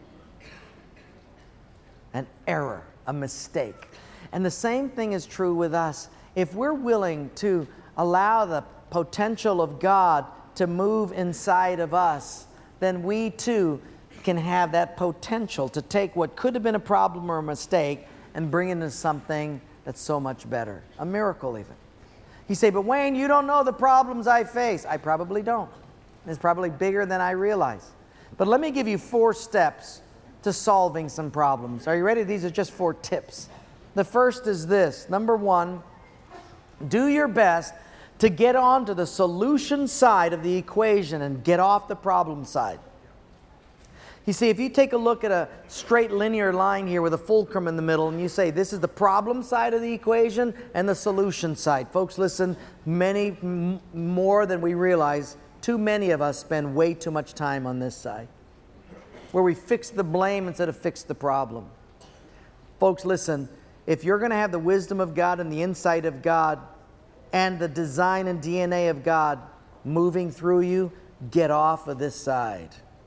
An error, a mistake. And the same thing is true with us. If we're willing to allow the potential of God to move inside of us, then we too can have that potential to take what could have been a problem or a mistake and bring it into something that's so much better. A miracle even. You say, but Wayne, you don't know the problems I face. I probably don't. It's probably bigger than I realize. But let me give you four steps to solving some problems. Are you ready? These are just four tips. The first is this. Number one, do your best to get onto the solution side of the equation and get off the problem side. You see, if you take a look at a straight linear line here with a fulcrum in the middle and you say this is the problem side of the equation and the solution side. Folks, listen, many m- more than we realize, too many of us spend way too much time on this side, where we fix the blame instead of fix the problem. Folks, listen, if you're going to have the wisdom of God and the insight of God and the design and D N A of God moving through you, get off of this side.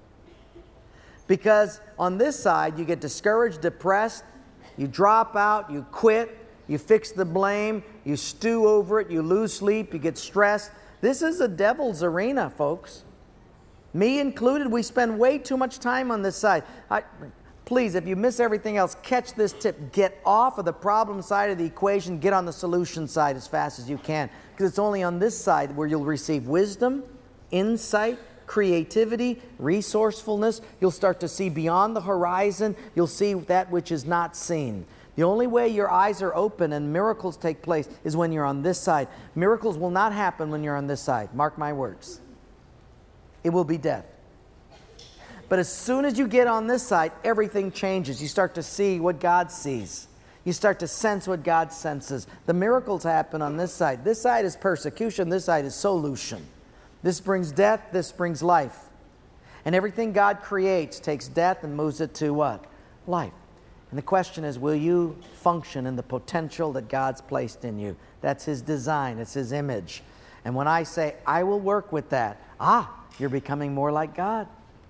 Because on this side, you get discouraged, depressed, you drop out, you quit, you fix the blame, you stew over it, you lose sleep, you get stressed. This is a devil's arena, folks. Me included, we spend way too much time on this side. I, please, if you miss everything else, catch this tip. Get off of the problem side of the equation. Get on the solution side as fast as you can. Because it's only on this side where you'll receive wisdom, insight, creativity, resourcefulness. You'll start to see beyond the horizon. You'll see that which is not seen. The only way your eyes are open and miracles take place is when you're on this side. Miracles will not happen when you're on this side. Mark my words. It will be death. But as soon as you get on this side, everything changes. You start to see what God sees. You start to sense what God senses. The miracles happen on this side. This side is persecution. This side is solution. This brings death. This brings life. And everything God creates takes death and moves it to what? Life. And the question is, will you function in the potential that God's placed in you? That's His design. It's His image. And when I say, I will work with that, ah, you're becoming more like God.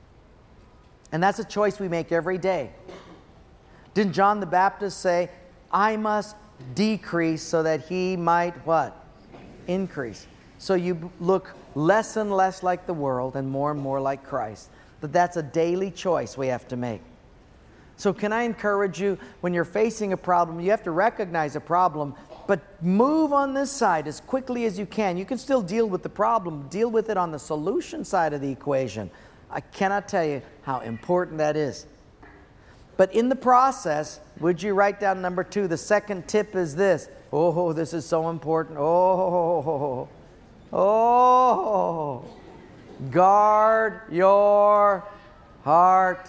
And that's a choice we make every day. Didn't John the Baptist say, I must decrease so that He might what? Increase. So you look less and less like the world and more and more like Christ. But that's a daily choice we have to make. So can I encourage you, when you're facing a problem, you have to recognize a problem, but move on this side as quickly as you can. You can still deal with the problem. Deal with it on the solution side of the equation. I cannot tell you how important that is. But in the process, would you write down number two? The second tip is this. Oh, this is so important. Oh, oh, guard your heart.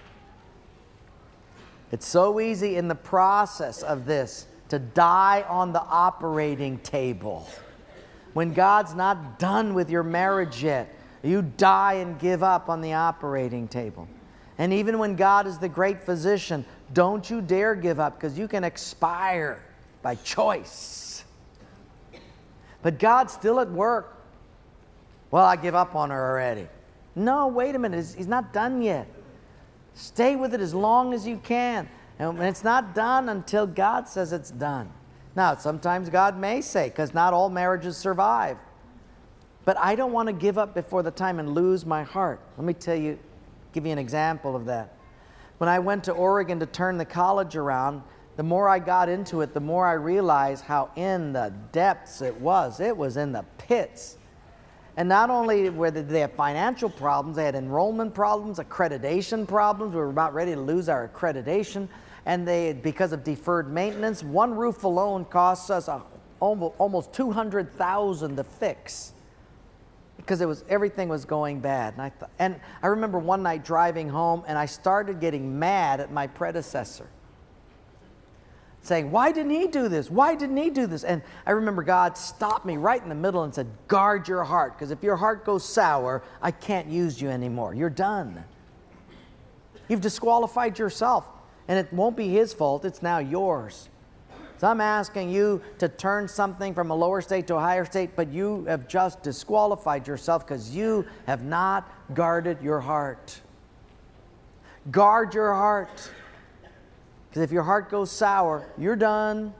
It's so easy in the process of this to die on the operating table. When God's not done with your marriage yet, you die and give up on the operating table. And even when God is the great physician, don't you dare give up, because you can expire by choice. But God's still at work. Well, I give up on her already. No, wait a minute. He's, he's not done yet. Stay with it as long as you can. And it's not done until God says it's done. Now, sometimes God may say, because not all marriages survive. But I don't want to give up before the time and lose my heart. Let me tell you, give you an example of that. When I went to Oregon to turn the college around, the more I got into it, the more I realized how in the depths it was. It was in the pits. And not only were they, they have financial problems, they had enrollment problems, accreditation problems. We were about ready to lose our accreditation. And they, because of deferred maintenance, one roof alone costs us a, almost two hundred thousand dollars to fix. Because it was, everything was going bad. And I, th- and I remember one night driving home, and I started getting mad at my predecessor. Saying, why didn't he do this? Why didn't he do this? And I remember God stopped me right in the middle and said, guard your heart, because if your heart goes sour, I can't use you anymore. You're done. You've disqualified yourself. And it won't be his fault, it's now yours. So I'm asking you to turn something from a lower state to a higher state, but you have just disqualified yourself because you have not guarded your heart. Guard your heart. Because if your heart goes sour, you're done.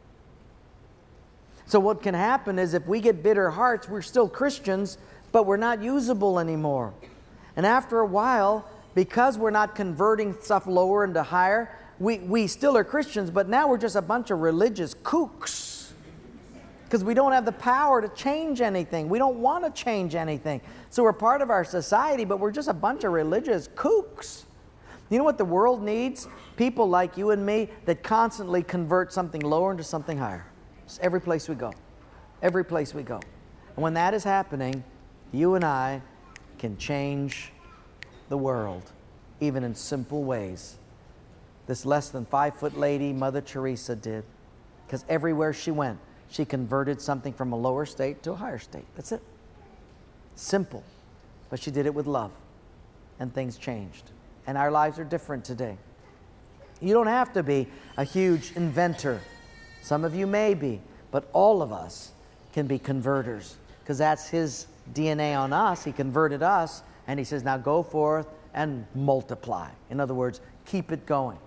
So what can happen is if we get bitter hearts, we're still Christians, but we're not usable anymore. And after a while, because we're not converting stuff lower into higher, we, we still are Christians, but now we're just a bunch of religious kooks. Because we don't have the power to change anything. We don't want to change anything. So we're part of our society, but we're just a bunch of religious kooks. You know what the world needs? People like you and me that constantly convert something lower into something higher. It's every place we go. Every place we go. And when that is happening, you and I can change the world, even in simple ways. This less than five foot lady, Mother Teresa, did. Because everywhere she went, she converted something from a lower state to a higher state. That's it. Simple. But she did it with love. And things changed. And our lives are different today. You don't have to be a huge inventor. Some of you may be. But all of us can be converters. Because that's his D N A on us. He converted us. And he says, now go forth and multiply. In other words, keep it going.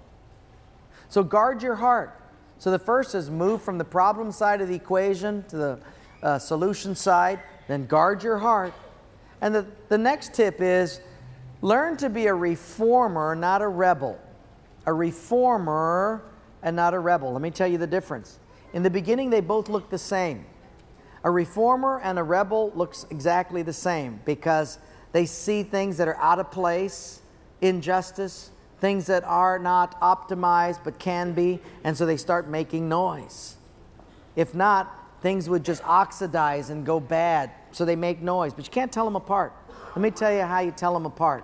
So guard your heart. So the first is move from the problem side of the equation to the uh, solution side. Then guard your heart. And the, the next tip is learn to be a reformer, not a rebel. A reformer and not a rebel. Let me tell you the difference. In the beginning, they both look the same. A reformer and a rebel looks exactly the same because they see things that are out of place, injustice, things that are not optimized but can be, and so they start making noise. If not, things would just oxidize and go bad, so they make noise, but you can't tell them apart. Let me tell you how you tell them apart.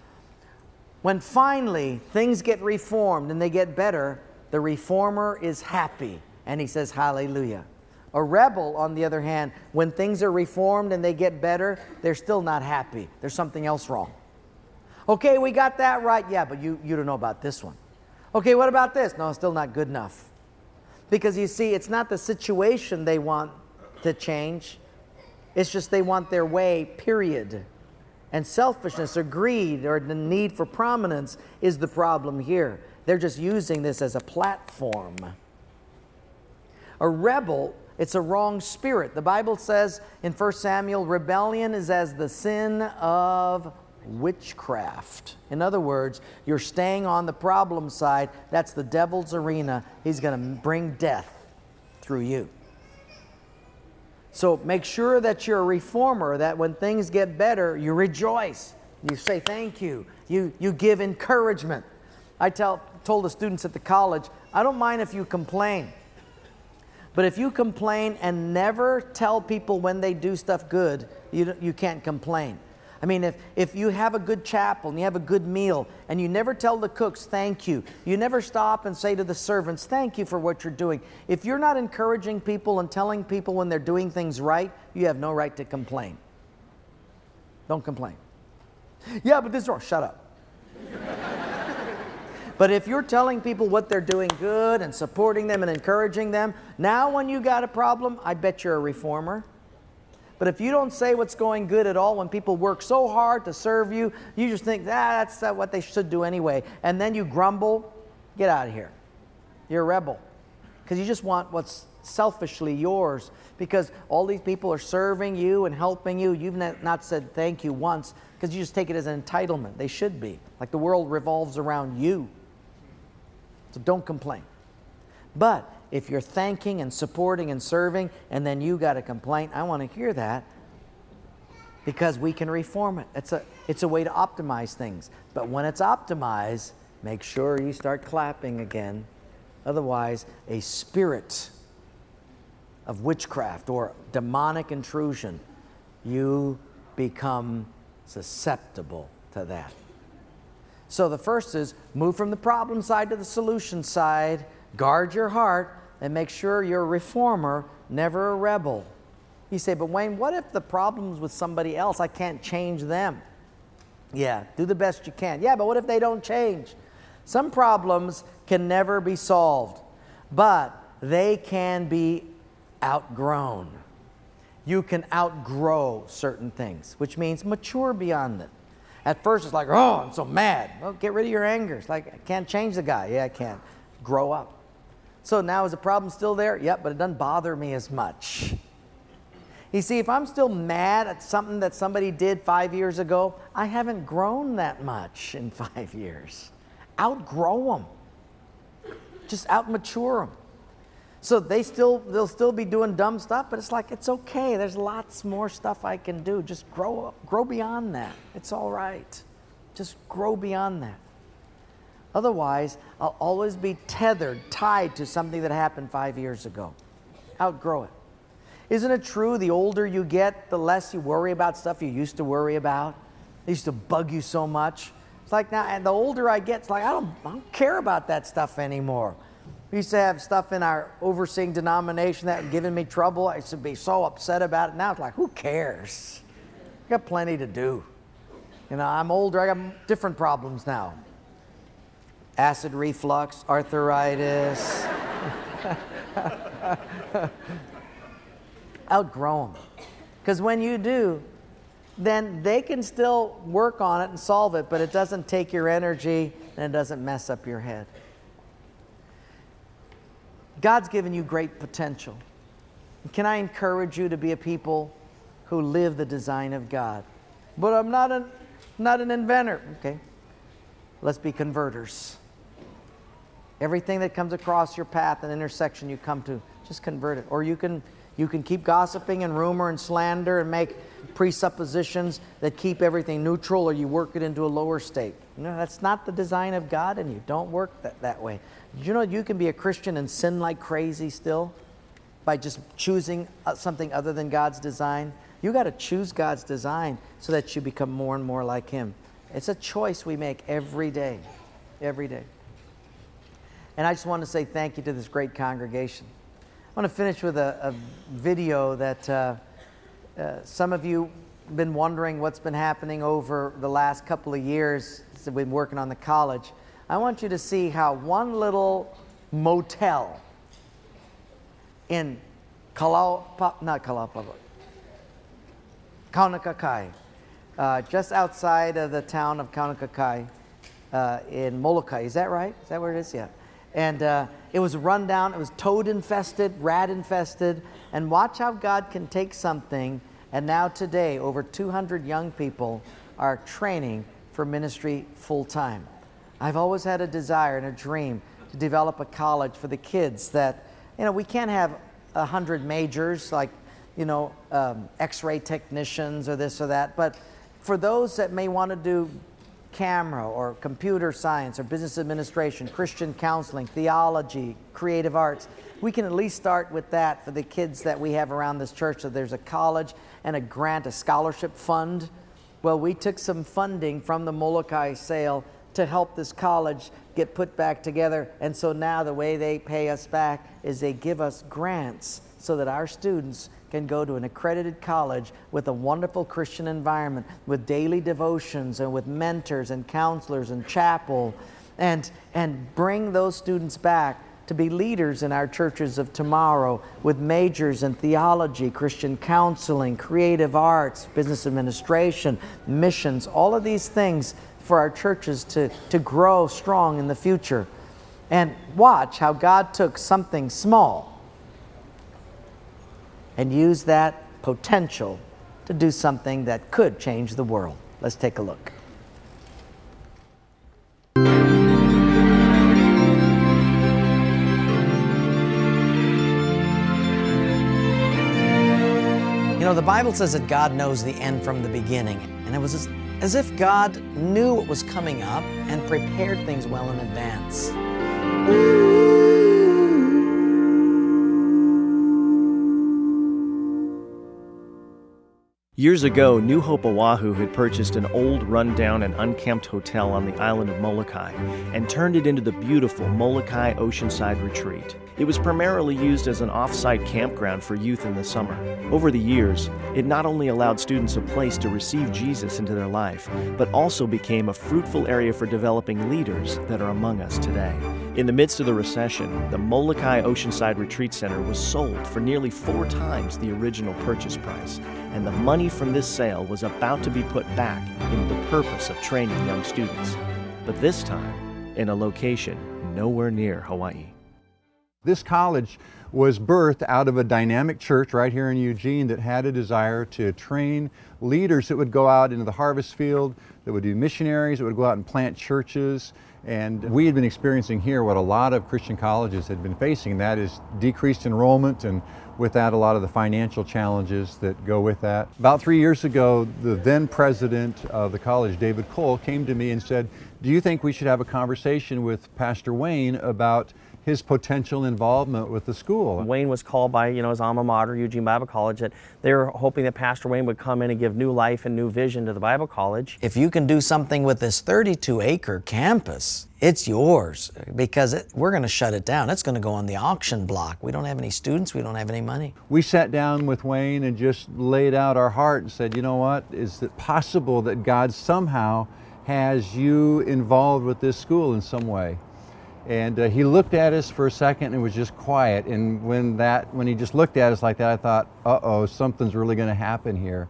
When finally things get reformed and they get better, the reformer is happy, and he says, hallelujah. A rebel, on the other hand, when things are reformed and they get better, they're still not happy. There's something else wrong. Okay, we got that right. Yeah, but you, you don't know about this one. Okay, what about this? No, it's still not good enough. Because you see, it's not the situation they want to change. It's just they want their way, period. And selfishness or greed or the need for prominence is the problem here. They're just using this as a platform. A rebel, it's a wrong spirit. The Bible says in First Samuel, rebellion is as the sin of witchcraft. In other words, you're staying on the problem side. That's the devil's arena. He's going to bring death through you. So make sure that you're a reformer, that when things get better, you rejoice. You say thank you. You, you give encouragement. I tell, told the students at the college, I don't mind if you complain. But if you complain and never tell people when they do stuff good, you, you can't complain. I mean, if, if you have a good chapel and you have a good meal and you never tell the cooks thank you, you never stop and say to the servants, thank you for what you're doing. If you're not encouraging people and telling people when they're doing things right, you have no right to complain. Don't complain. Yeah, but this is wrong. Shut up. But if you're telling people what they're doing good and supporting them and encouraging them, now when you got a problem, I bet you're a reformer. But if you don't say what's going good at all, when people work so hard to serve you, you just think, ah, that's uh, what they should do anyway. And then you grumble, get out of here. You're a rebel. Because you just want what's selfishly yours. Because all these people are serving you and helping you. You've not said thank you once because you just take it as an entitlement. They should be. Like the world revolves around you. So don't complain. But if you're thanking and supporting and serving and then you got a complaint, I want to hear that because we can reform it. It's a, it's a way to optimize things. But when it's optimized, make sure you start clapping again. Otherwise, a spirit of witchcraft or demonic intrusion, you become susceptible to that. So the first is move from the problem side to the solution side, guard your heart, and make sure you're a reformer, never a rebel. You say, but Wayne, what if the problem's with somebody else? I can't change them. Yeah, do the best you can. Yeah, but what if they don't change? Some problems can never be solved, but they can be outgrown. You can outgrow certain things, which means mature beyond it. At first, it's like, oh, I'm so mad. Well, get rid of your anger. It's like, I can't change the guy. Yeah, I can. Grow up. So now is the problem still there? Yep, but it doesn't bother me as much. You see, if I'm still mad at something that somebody did five years ago, I haven't grown that much in five years. Outgrow them. Just outmature them. So they still, they'll still be doing dumb stuff, but it's like, it's okay. There's lots more stuff I can do. Just grow up, grow beyond that. It's all right. Just grow beyond that. Otherwise, I'll always be tethered, tied to something that happened five years ago. Outgrow it. Isn't it true the older you get, the less you worry about stuff you used to worry about? It used to bug you so much. It's like now, and the older I get, it's like I don't, I don't care about that stuff anymore. We used to have stuff in our overseeing denomination that had given me trouble. I used to be so upset about it. Now it's like, who cares? I got plenty to do. You know, I'm older. I got different problems now. Acid reflux, arthritis. Outgrow them. Because when you do, then they can still work on it and solve it, but it doesn't take your energy and it doesn't mess up your head. God's given you great potential. Can I encourage you to be a people who live the design of God? But I'm not, a, not an inventor. Okay. Let's be converters. Everything that comes across your path and intersection you come to, just convert it. Or you can, you can keep gossiping and rumor and slander and make presuppositions that keep everything neutral, or you work it into a lower state. No, that's not the design of God, and you don't work that, that way. Did you know you can be a Christian and sin like crazy still by just choosing something other than God's design? You got to choose God's design so that you become more and more like Him. It's a choice we make every day, every day. And I just want to say thank you to this great congregation. I want to finish with a, a video that uh, uh, some of you have been wondering what's been happening over the last couple of years since we've been working on the college. I want you to see how one little motel in Kalau, not Kalaupapa, Kaunakakai, uh, just outside of the town of Kaunakakai uh, in Molokai. Is that right? Is that where it is? Yeah. And uh, it was run down. It was toad infested, rat infested. And watch how God can take something. And now today, over two hundred young people are training for ministry full time. I've always had a desire and a dream to develop a college for the kids that, you know, we can't have a hundred majors like, you know, um, x-ray technicians or this or that. But for those that may want to do camera or computer science or business administration, Christian counseling, theology, creative arts, we can at least start with that for the kids that we have around this church. So there's a college and a grant, a scholarship fund. Well, we took some funding from the Molokai sale to help this college get put back together. And so now the way they pay us back is they give us grants so that our students can go to an accredited college with a wonderful Christian environment, with daily devotions and with mentors and counselors and chapel and, and bring those students back to be leaders in our churches of tomorrow with majors in theology, Christian counseling, creative arts, business administration, missions, all of these things for our churches to, to grow strong in the future. And watch how God took something small and used that potential to do something that could change the world. Let's take a look. You know, the Bible says that God knows the end from the beginning. And it was as, as if God knew what was coming up and prepared things well in advance. Years ago, New Hope Oahu had purchased an old, run-down, and unkempt hotel on the island of Molokai and turned it into the beautiful Molokai Oceanside Retreat. It was primarily used as an off-site campground for youth in the summer. Over the years, it not only allowed students a place to receive Jesus into their life, but also became a fruitful area for developing leaders that are among us today. In the midst of the recession, the Molokai Oceanside Retreat Center was sold for nearly four times the original purchase price, and the money from this sale was about to be put back into the purpose of training young students. But this time, in a location nowhere near Hawaii. This college was birthed out of a dynamic church right here in Eugene that had a desire to train leaders that would go out into the harvest field, that would do missionaries, that would go out and plant churches. And we had been experiencing here what a lot of Christian colleges had been facing, and that is decreased enrollment, and with that a lot of the financial challenges that go with that. About three years ago, the then president of the college, David Cole, came to me and said, do you think we should have a conversation with Pastor Wayne about his potential involvement with the school? Wayne was called by, you know, his alma mater, Eugene Bible College, that they were hoping that Pastor Wayne would come in and give new life and new vision to the Bible College. If you can do something with this thirty-two acre campus, it's yours, because it, we're going to shut it down. It's going to go on the auction block. We don't have any students. We don't have any money. We sat down with Wayne and just laid out our heart and said, you know what, is it possible that God somehow has you involved with this school in some way? And uh, he looked at us for a second and was just quiet. And when that, when he just looked at us like that, I thought, uh-oh, something's really going to happen here.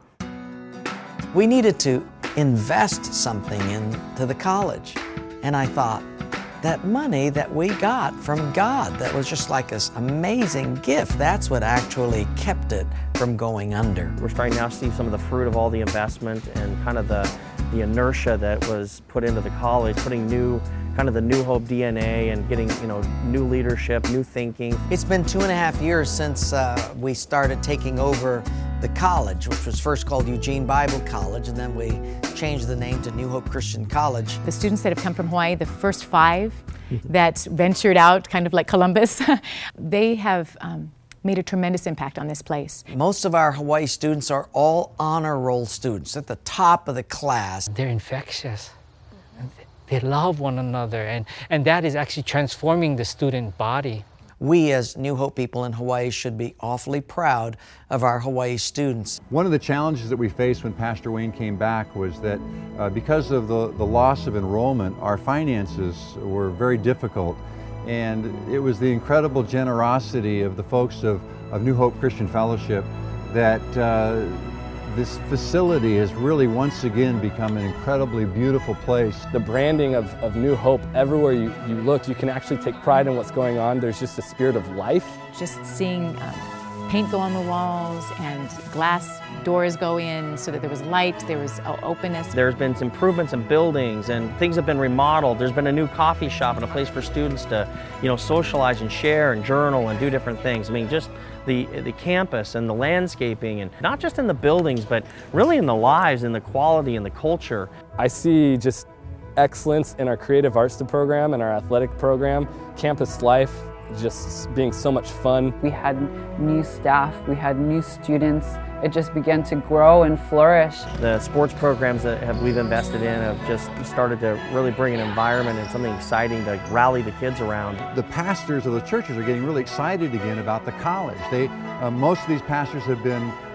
We needed to invest something into the college. And I thought, that money that we got from God, that was just like this amazing gift, that's what actually kept it from going under. We're starting now to see some of the fruit of all the investment and kind of the, the inertia that was put into the college, putting new kind of the New Hope D N A and getting, you know, new leadership, new thinking. It's been two and a half years since uh, we started taking over the college, which was first called Eugene Bible College, and then we changed the name to New Hope Christian College. The students that have come from Hawaii, the first five that ventured out, kind of like Columbus, they have um, made a tremendous impact on this place. Most of our Hawaii students are all honor roll students at the top of the class. They're infectious. They love one another, and, and that is actually transforming the student body. We as New Hope people in Hawaii should be awfully proud of our Hawaii students. One of the challenges that we faced when Pastor Wayne came back was that uh, because of the, the loss of enrollment, our finances were very difficult. And it was the incredible generosity of the folks of, of New Hope Christian Fellowship that uh, this facility has really once again become an incredibly beautiful place. The branding of, of New Hope, everywhere you, you look, you can actually take pride in what's going on. There's just a spirit of life. Just seeing um, paint go on the walls and glass doors go in so that there was light, there was openness. There's been some improvements in buildings and things have been remodeled. There's been a new coffee shop and a place for students to, you know, socialize and share and journal and do different things. I mean, just the, the campus and the landscaping, and not just in the buildings, but really in the lives and the quality and the culture. I see just excellence in our creative arts program and our athletic program, campus life just being so much fun. We had new staff, we had new students. It just began to grow and flourish. The sports programs that have, we've invested in have just started to really bring an environment and something exciting to rally the kids around. The pastors of the churches are getting really excited again about the college. They, uh, most of these pastors have been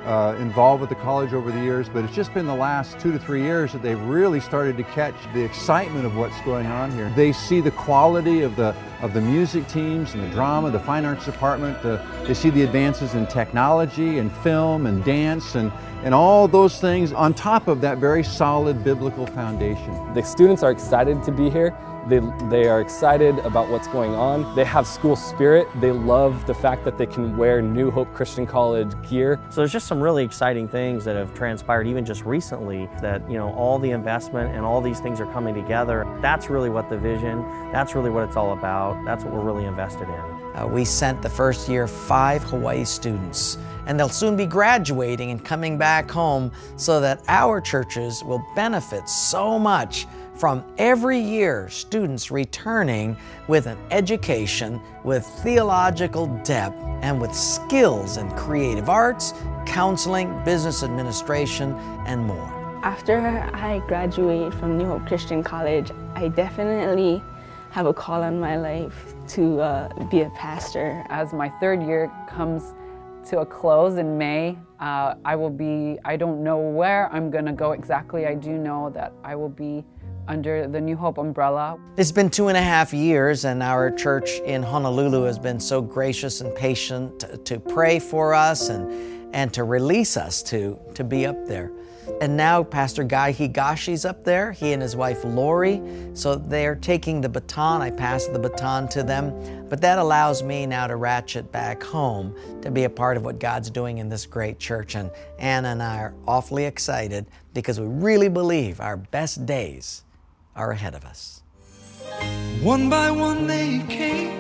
uh, involved with the college over the years, but it's just been the last two to three years that they've really started to catch the excitement of what's going on here. They see the quality of the of the music teams and the drama, the fine arts department. The, they see the advances in technology and film and dance and, and all those things on top of that very solid biblical foundation. The students are excited to be here. They, they are excited about what's going on. They have school spirit. They love the fact that they can wear New Hope Christian College gear. So there's just some really exciting things that have transpired even just recently, that, you know, all the investment and all these things are coming together. That's really what the vision, that's really what it's all about. That's what we're really invested in. Uh, we sent the first year five Hawaii students, and they'll soon be graduating and coming back home, so that our churches will benefit so much from every year students returning with an education with theological depth and with skills in creative arts, counseling, business administration, and more. After I graduate from New Hope Christian College, I definitely have a call on my life to uh, be a pastor. As my third year comes to a close in May, uh, I will be, I don't know where I'm gonna go exactly. I do know that I will be under the New Hope umbrella. It's been two and a half years, and our church in Honolulu has been so gracious and patient to, to pray for us and, and to release us to, to be up there. And now Pastor Guy Higashi's up there, he and his wife Lori, so they're taking the baton. I pass the baton to them, but that allows me now to ratchet back home to be a part of what God's doing in this great church. And Anna and I are awfully excited because we really believe our best days are ahead of us. One by one they came,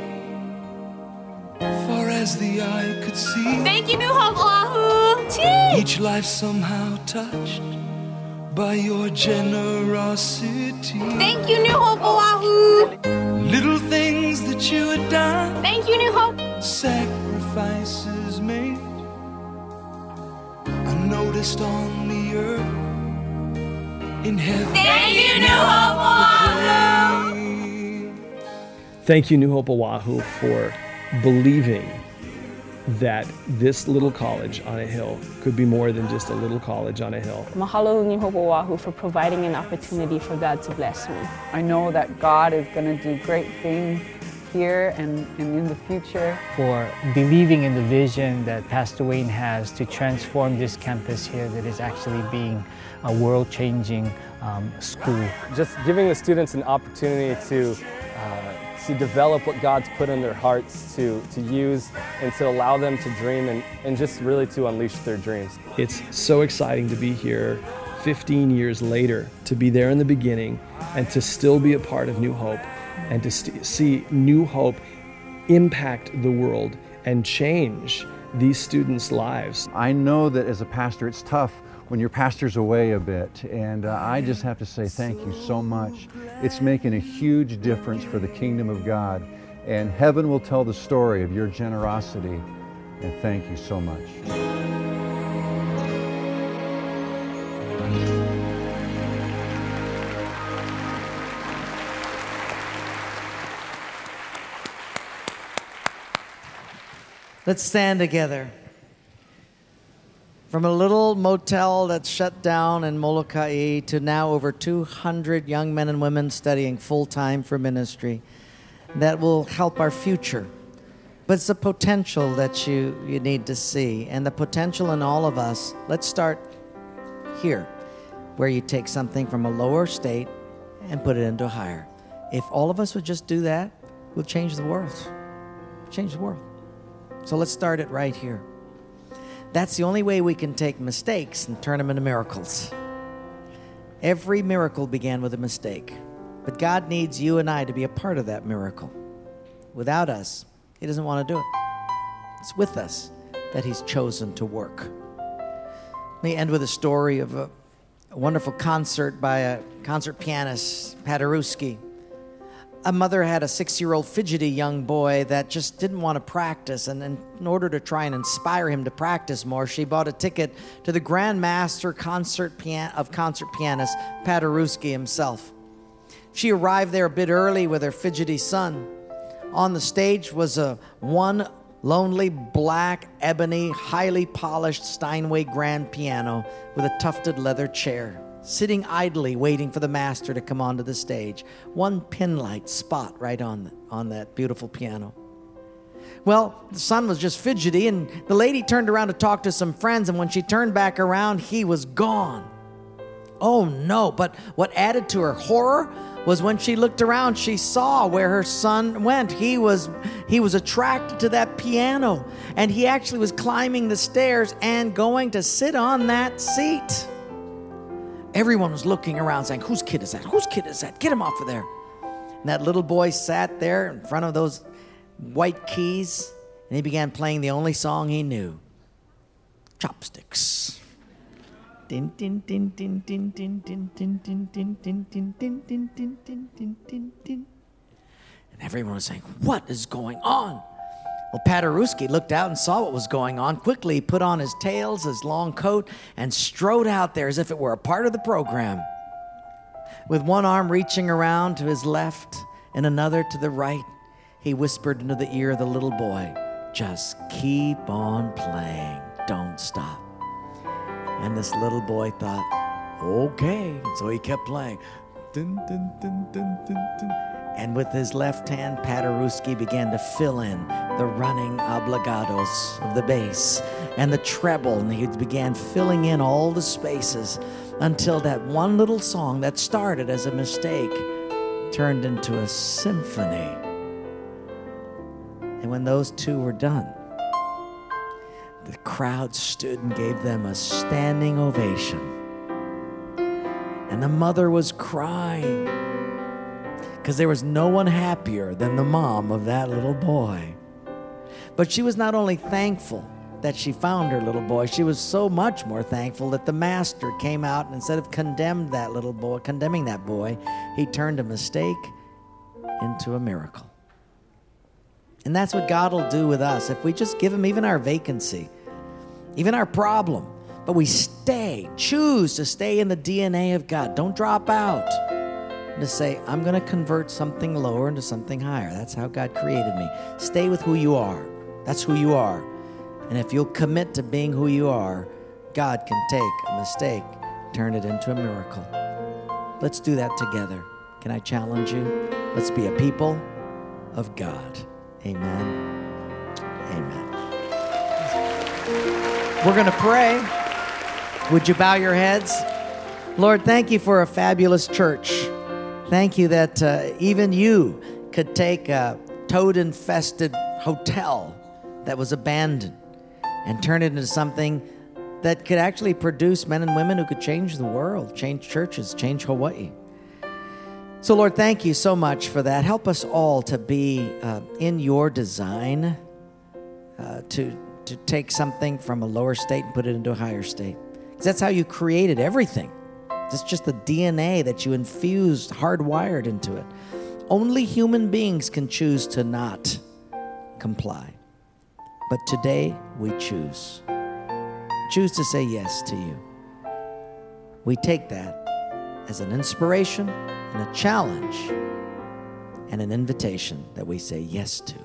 far as the eye could see. Thank you, New Hope Oahu. Chee! Each life somehow touched by your generosity. Thank you, New Hope Oahu. Little things that you had done. Thank you, New Hope. Sacrifices made, unnoticed on the earth. In heaven. Thank you, New Hope Oahu. Thank you, New Hope Oahu, for believing that this little college on a hill could be more than just a little college on a hill. Mahalo, New Hope Oahu, for providing an opportunity for God to bless me. I know that God is going to do great things here and, and in the future. For believing in the vision that Pastor Wayne has to transform this campus here that is actually being a world-changing um, school. Just giving the students an opportunity to uh, to develop what God's put in their hearts to, to use and to allow them to dream and, and just really to unleash their dreams. It's so exciting to be here fifteen years later, to be there in the beginning and to still be a part of New Hope and to st- see New Hope impact the world and change these students' lives. I know that as a pastor it's tough when your pastor's away a bit, and uh, I just have to say thank you so much. It's making a huge difference for the kingdom of God, and heaven will tell the story of your generosity, and thank you so much. Let's stand together. From a little motel that's shut down in Molokai to now over two hundred young men and women studying full-time for ministry. That will help our future. But it's the potential that you, you need to see. And the potential in all of us, let's start here, where you take something from a lower state and put it into a higher. If all of us would just do that, we'll change the world. Change the world. So let's start it right here. That's the only way we can take mistakes and turn them into miracles. Every miracle began with a mistake. But God needs you and I to be a part of that miracle. Without us, He doesn't want to do it. It's with us that He's chosen to work. Let me end with a story of a, a wonderful concert by a concert pianist, Paderewski. A mother had a six-year-old fidgety young boy that just didn't want to practice, and in order to try and inspire him to practice more, she bought a ticket to the Grand Master concert pian- of concert pianist, Paderewski himself. She arrived there a bit early with her fidgety son. On the stage was a one lonely black ebony, highly polished Steinway grand piano with a tufted leather chair, sitting idly waiting for the master to come onto the stage. One pin light spot right on, the, on that beautiful piano. Well, the son was just fidgety, and the lady turned around to talk to some friends, and when she turned back around, he was gone. Oh no, but what added to her horror was when she looked around, she saw where her son went. He was, he was attracted to that piano, and he actually was climbing the stairs and going to sit on that seat. Everyone was looking around saying, whose kid is that? Whose kid is that? Get him off of there. And that little boy sat there in front of those white keys, and he began playing the only song he knew, Chopsticks. Din din din din din din din din din din din din din din din din din din din. And everyone was saying, what is going on? Well, Paderewski looked out and saw what was going on. Quickly, he put on his tails, his long coat, and strode out there as if it were a part of the program. With one arm reaching around to his left and another to the right, he whispered into the ear of the little boy, just keep on playing, don't stop. And this little boy thought, okay. So he kept playing. Dun, dun, dun, dun, dun, dun. And with his left hand, Paderewski began to fill in the running obligatos of the bass and the treble, and he began filling in all the spaces until that one little song that started as a mistake turned into a symphony. And when those two were done, the crowd stood and gave them a standing ovation. And the mother was crying because there was no one happier than the mom of that little boy. But she was not only thankful that she found her little boy, she was so much more thankful that the master came out and instead of condemned that little boy, condemning that boy, he turned a mistake into a miracle. And that's what God will do with us if we just give him even our vacancy, even our problem. But we stay, choose to stay in the D N A of God. Don't drop out. And to say, I'm going to convert something lower into something higher. That's how God created me. Stay with who you are. That's who you are. And if you'll commit to being who you are, God can take a mistake, turn it into a miracle. Let's do that together. Can I challenge you? Let's be a people of God. Amen. Amen. We're going to pray. Would you bow your heads? Lord, thank you for a fabulous church. Thank you that uh, even you could take a toad-infested hotel that was abandoned and turn it into something that could actually produce men and women who could change the world, change churches, change Hawaii. So, Lord, thank you so much for that. Help us all to be uh, in your design, uh, to, to take something from a lower state and put it into a higher state. Because that's how you created everything. It's just the D N A that you infused, hardwired into it. Only human beings can choose to not comply. But today, we choose. Choose to say yes to you. We take that as an inspiration and a challenge and an invitation that we say yes to.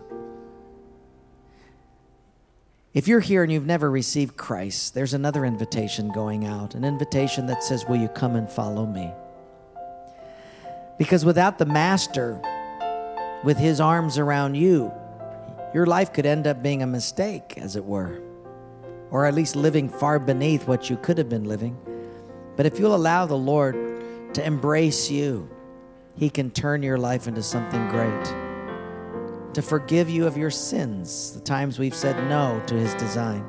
If you're here and you've never received Christ, there's another invitation going out, an invitation that says, will you come and follow me? Because without the Master, with his arms around you, your life could end up being a mistake, as it were, or at least living far beneath what you could have been living. But if you'll allow the Lord to embrace you, he can turn your life into something great, to forgive you of your sins, the times we've said no to his design.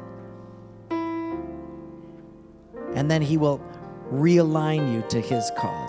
And then he will realign you to his cause.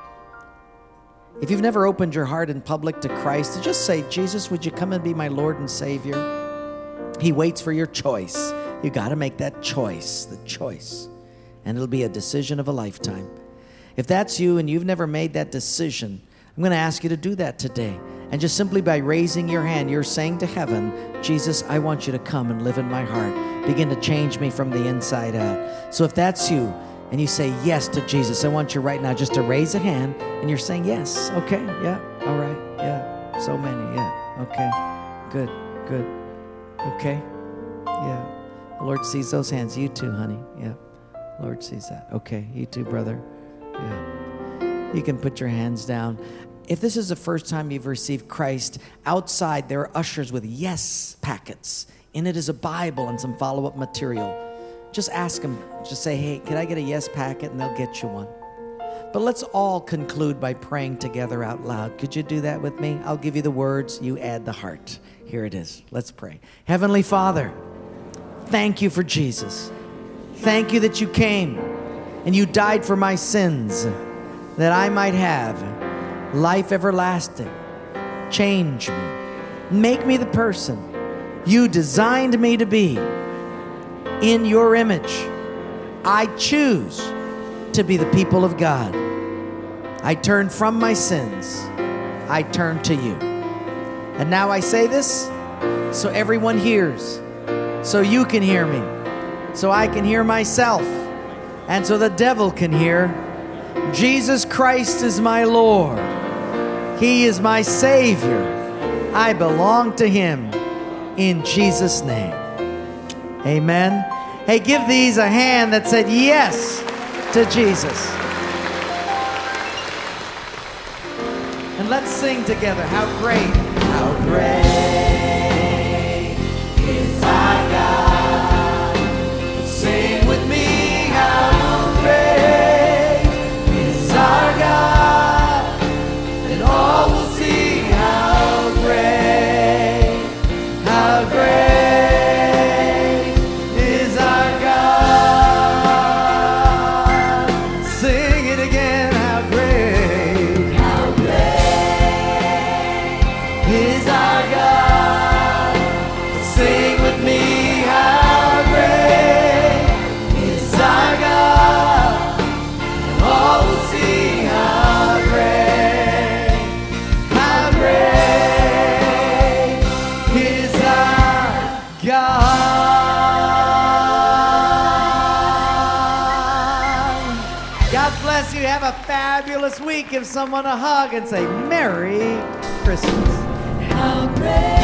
If you've never opened your heart in public to Christ, to just say, Jesus, would you come and be my Lord and Savior? He waits for your choice. You got to make that choice, the choice. And it'll be a decision of a lifetime. If that's you and you've never made that decision, I'm going to ask you to do that today. And just simply by raising your hand, you're saying to heaven, Jesus, I want you to come and live in my heart. Begin to change me from the inside out. So if that's you, and you say yes to Jesus, I want you right now just to raise a hand, and you're saying yes. Okay, yeah, all right, yeah, so many, yeah, okay, good, good. Okay? Yeah. The Lord sees those hands. You too, honey. Yeah. Lord sees that. Okay. You too, brother. Yeah. You can put your hands down. If this is the first time you've received Christ, outside there are ushers with yes packets. In it is a Bible and some follow-up material. Just ask them. Just say, hey, could I get a yes packet? And they'll get you one. But let's all conclude by praying together out loud. Could you do that with me? I'll give you the words. You add the heart. Here it is. Let's pray. Heavenly Father, thank you for Jesus. Thank you that you came and you died for my sins, that I might have life everlasting. Change me. Make me the person you designed me to be in your image. I choose to be the people of God. I turn from my sins. I turn to you. And now I say this so everyone hears, so you can hear me, so I can hear myself, and so the devil can hear. Jesus Christ is my Lord. He is my Savior. I belong to Him in Jesus' name. Amen. Hey, give these a hand that said yes to Jesus. And let's sing together. How great, how great is our God. Sing with me, how great is our God. And all will see how great, how great is our God. Sing it again, how great, how great is our God. Sing with me, how great is our God. And all will see how great, how great is our God. God bless you. Have a fabulous week. Give someone a hug and say Merry Christmas. How great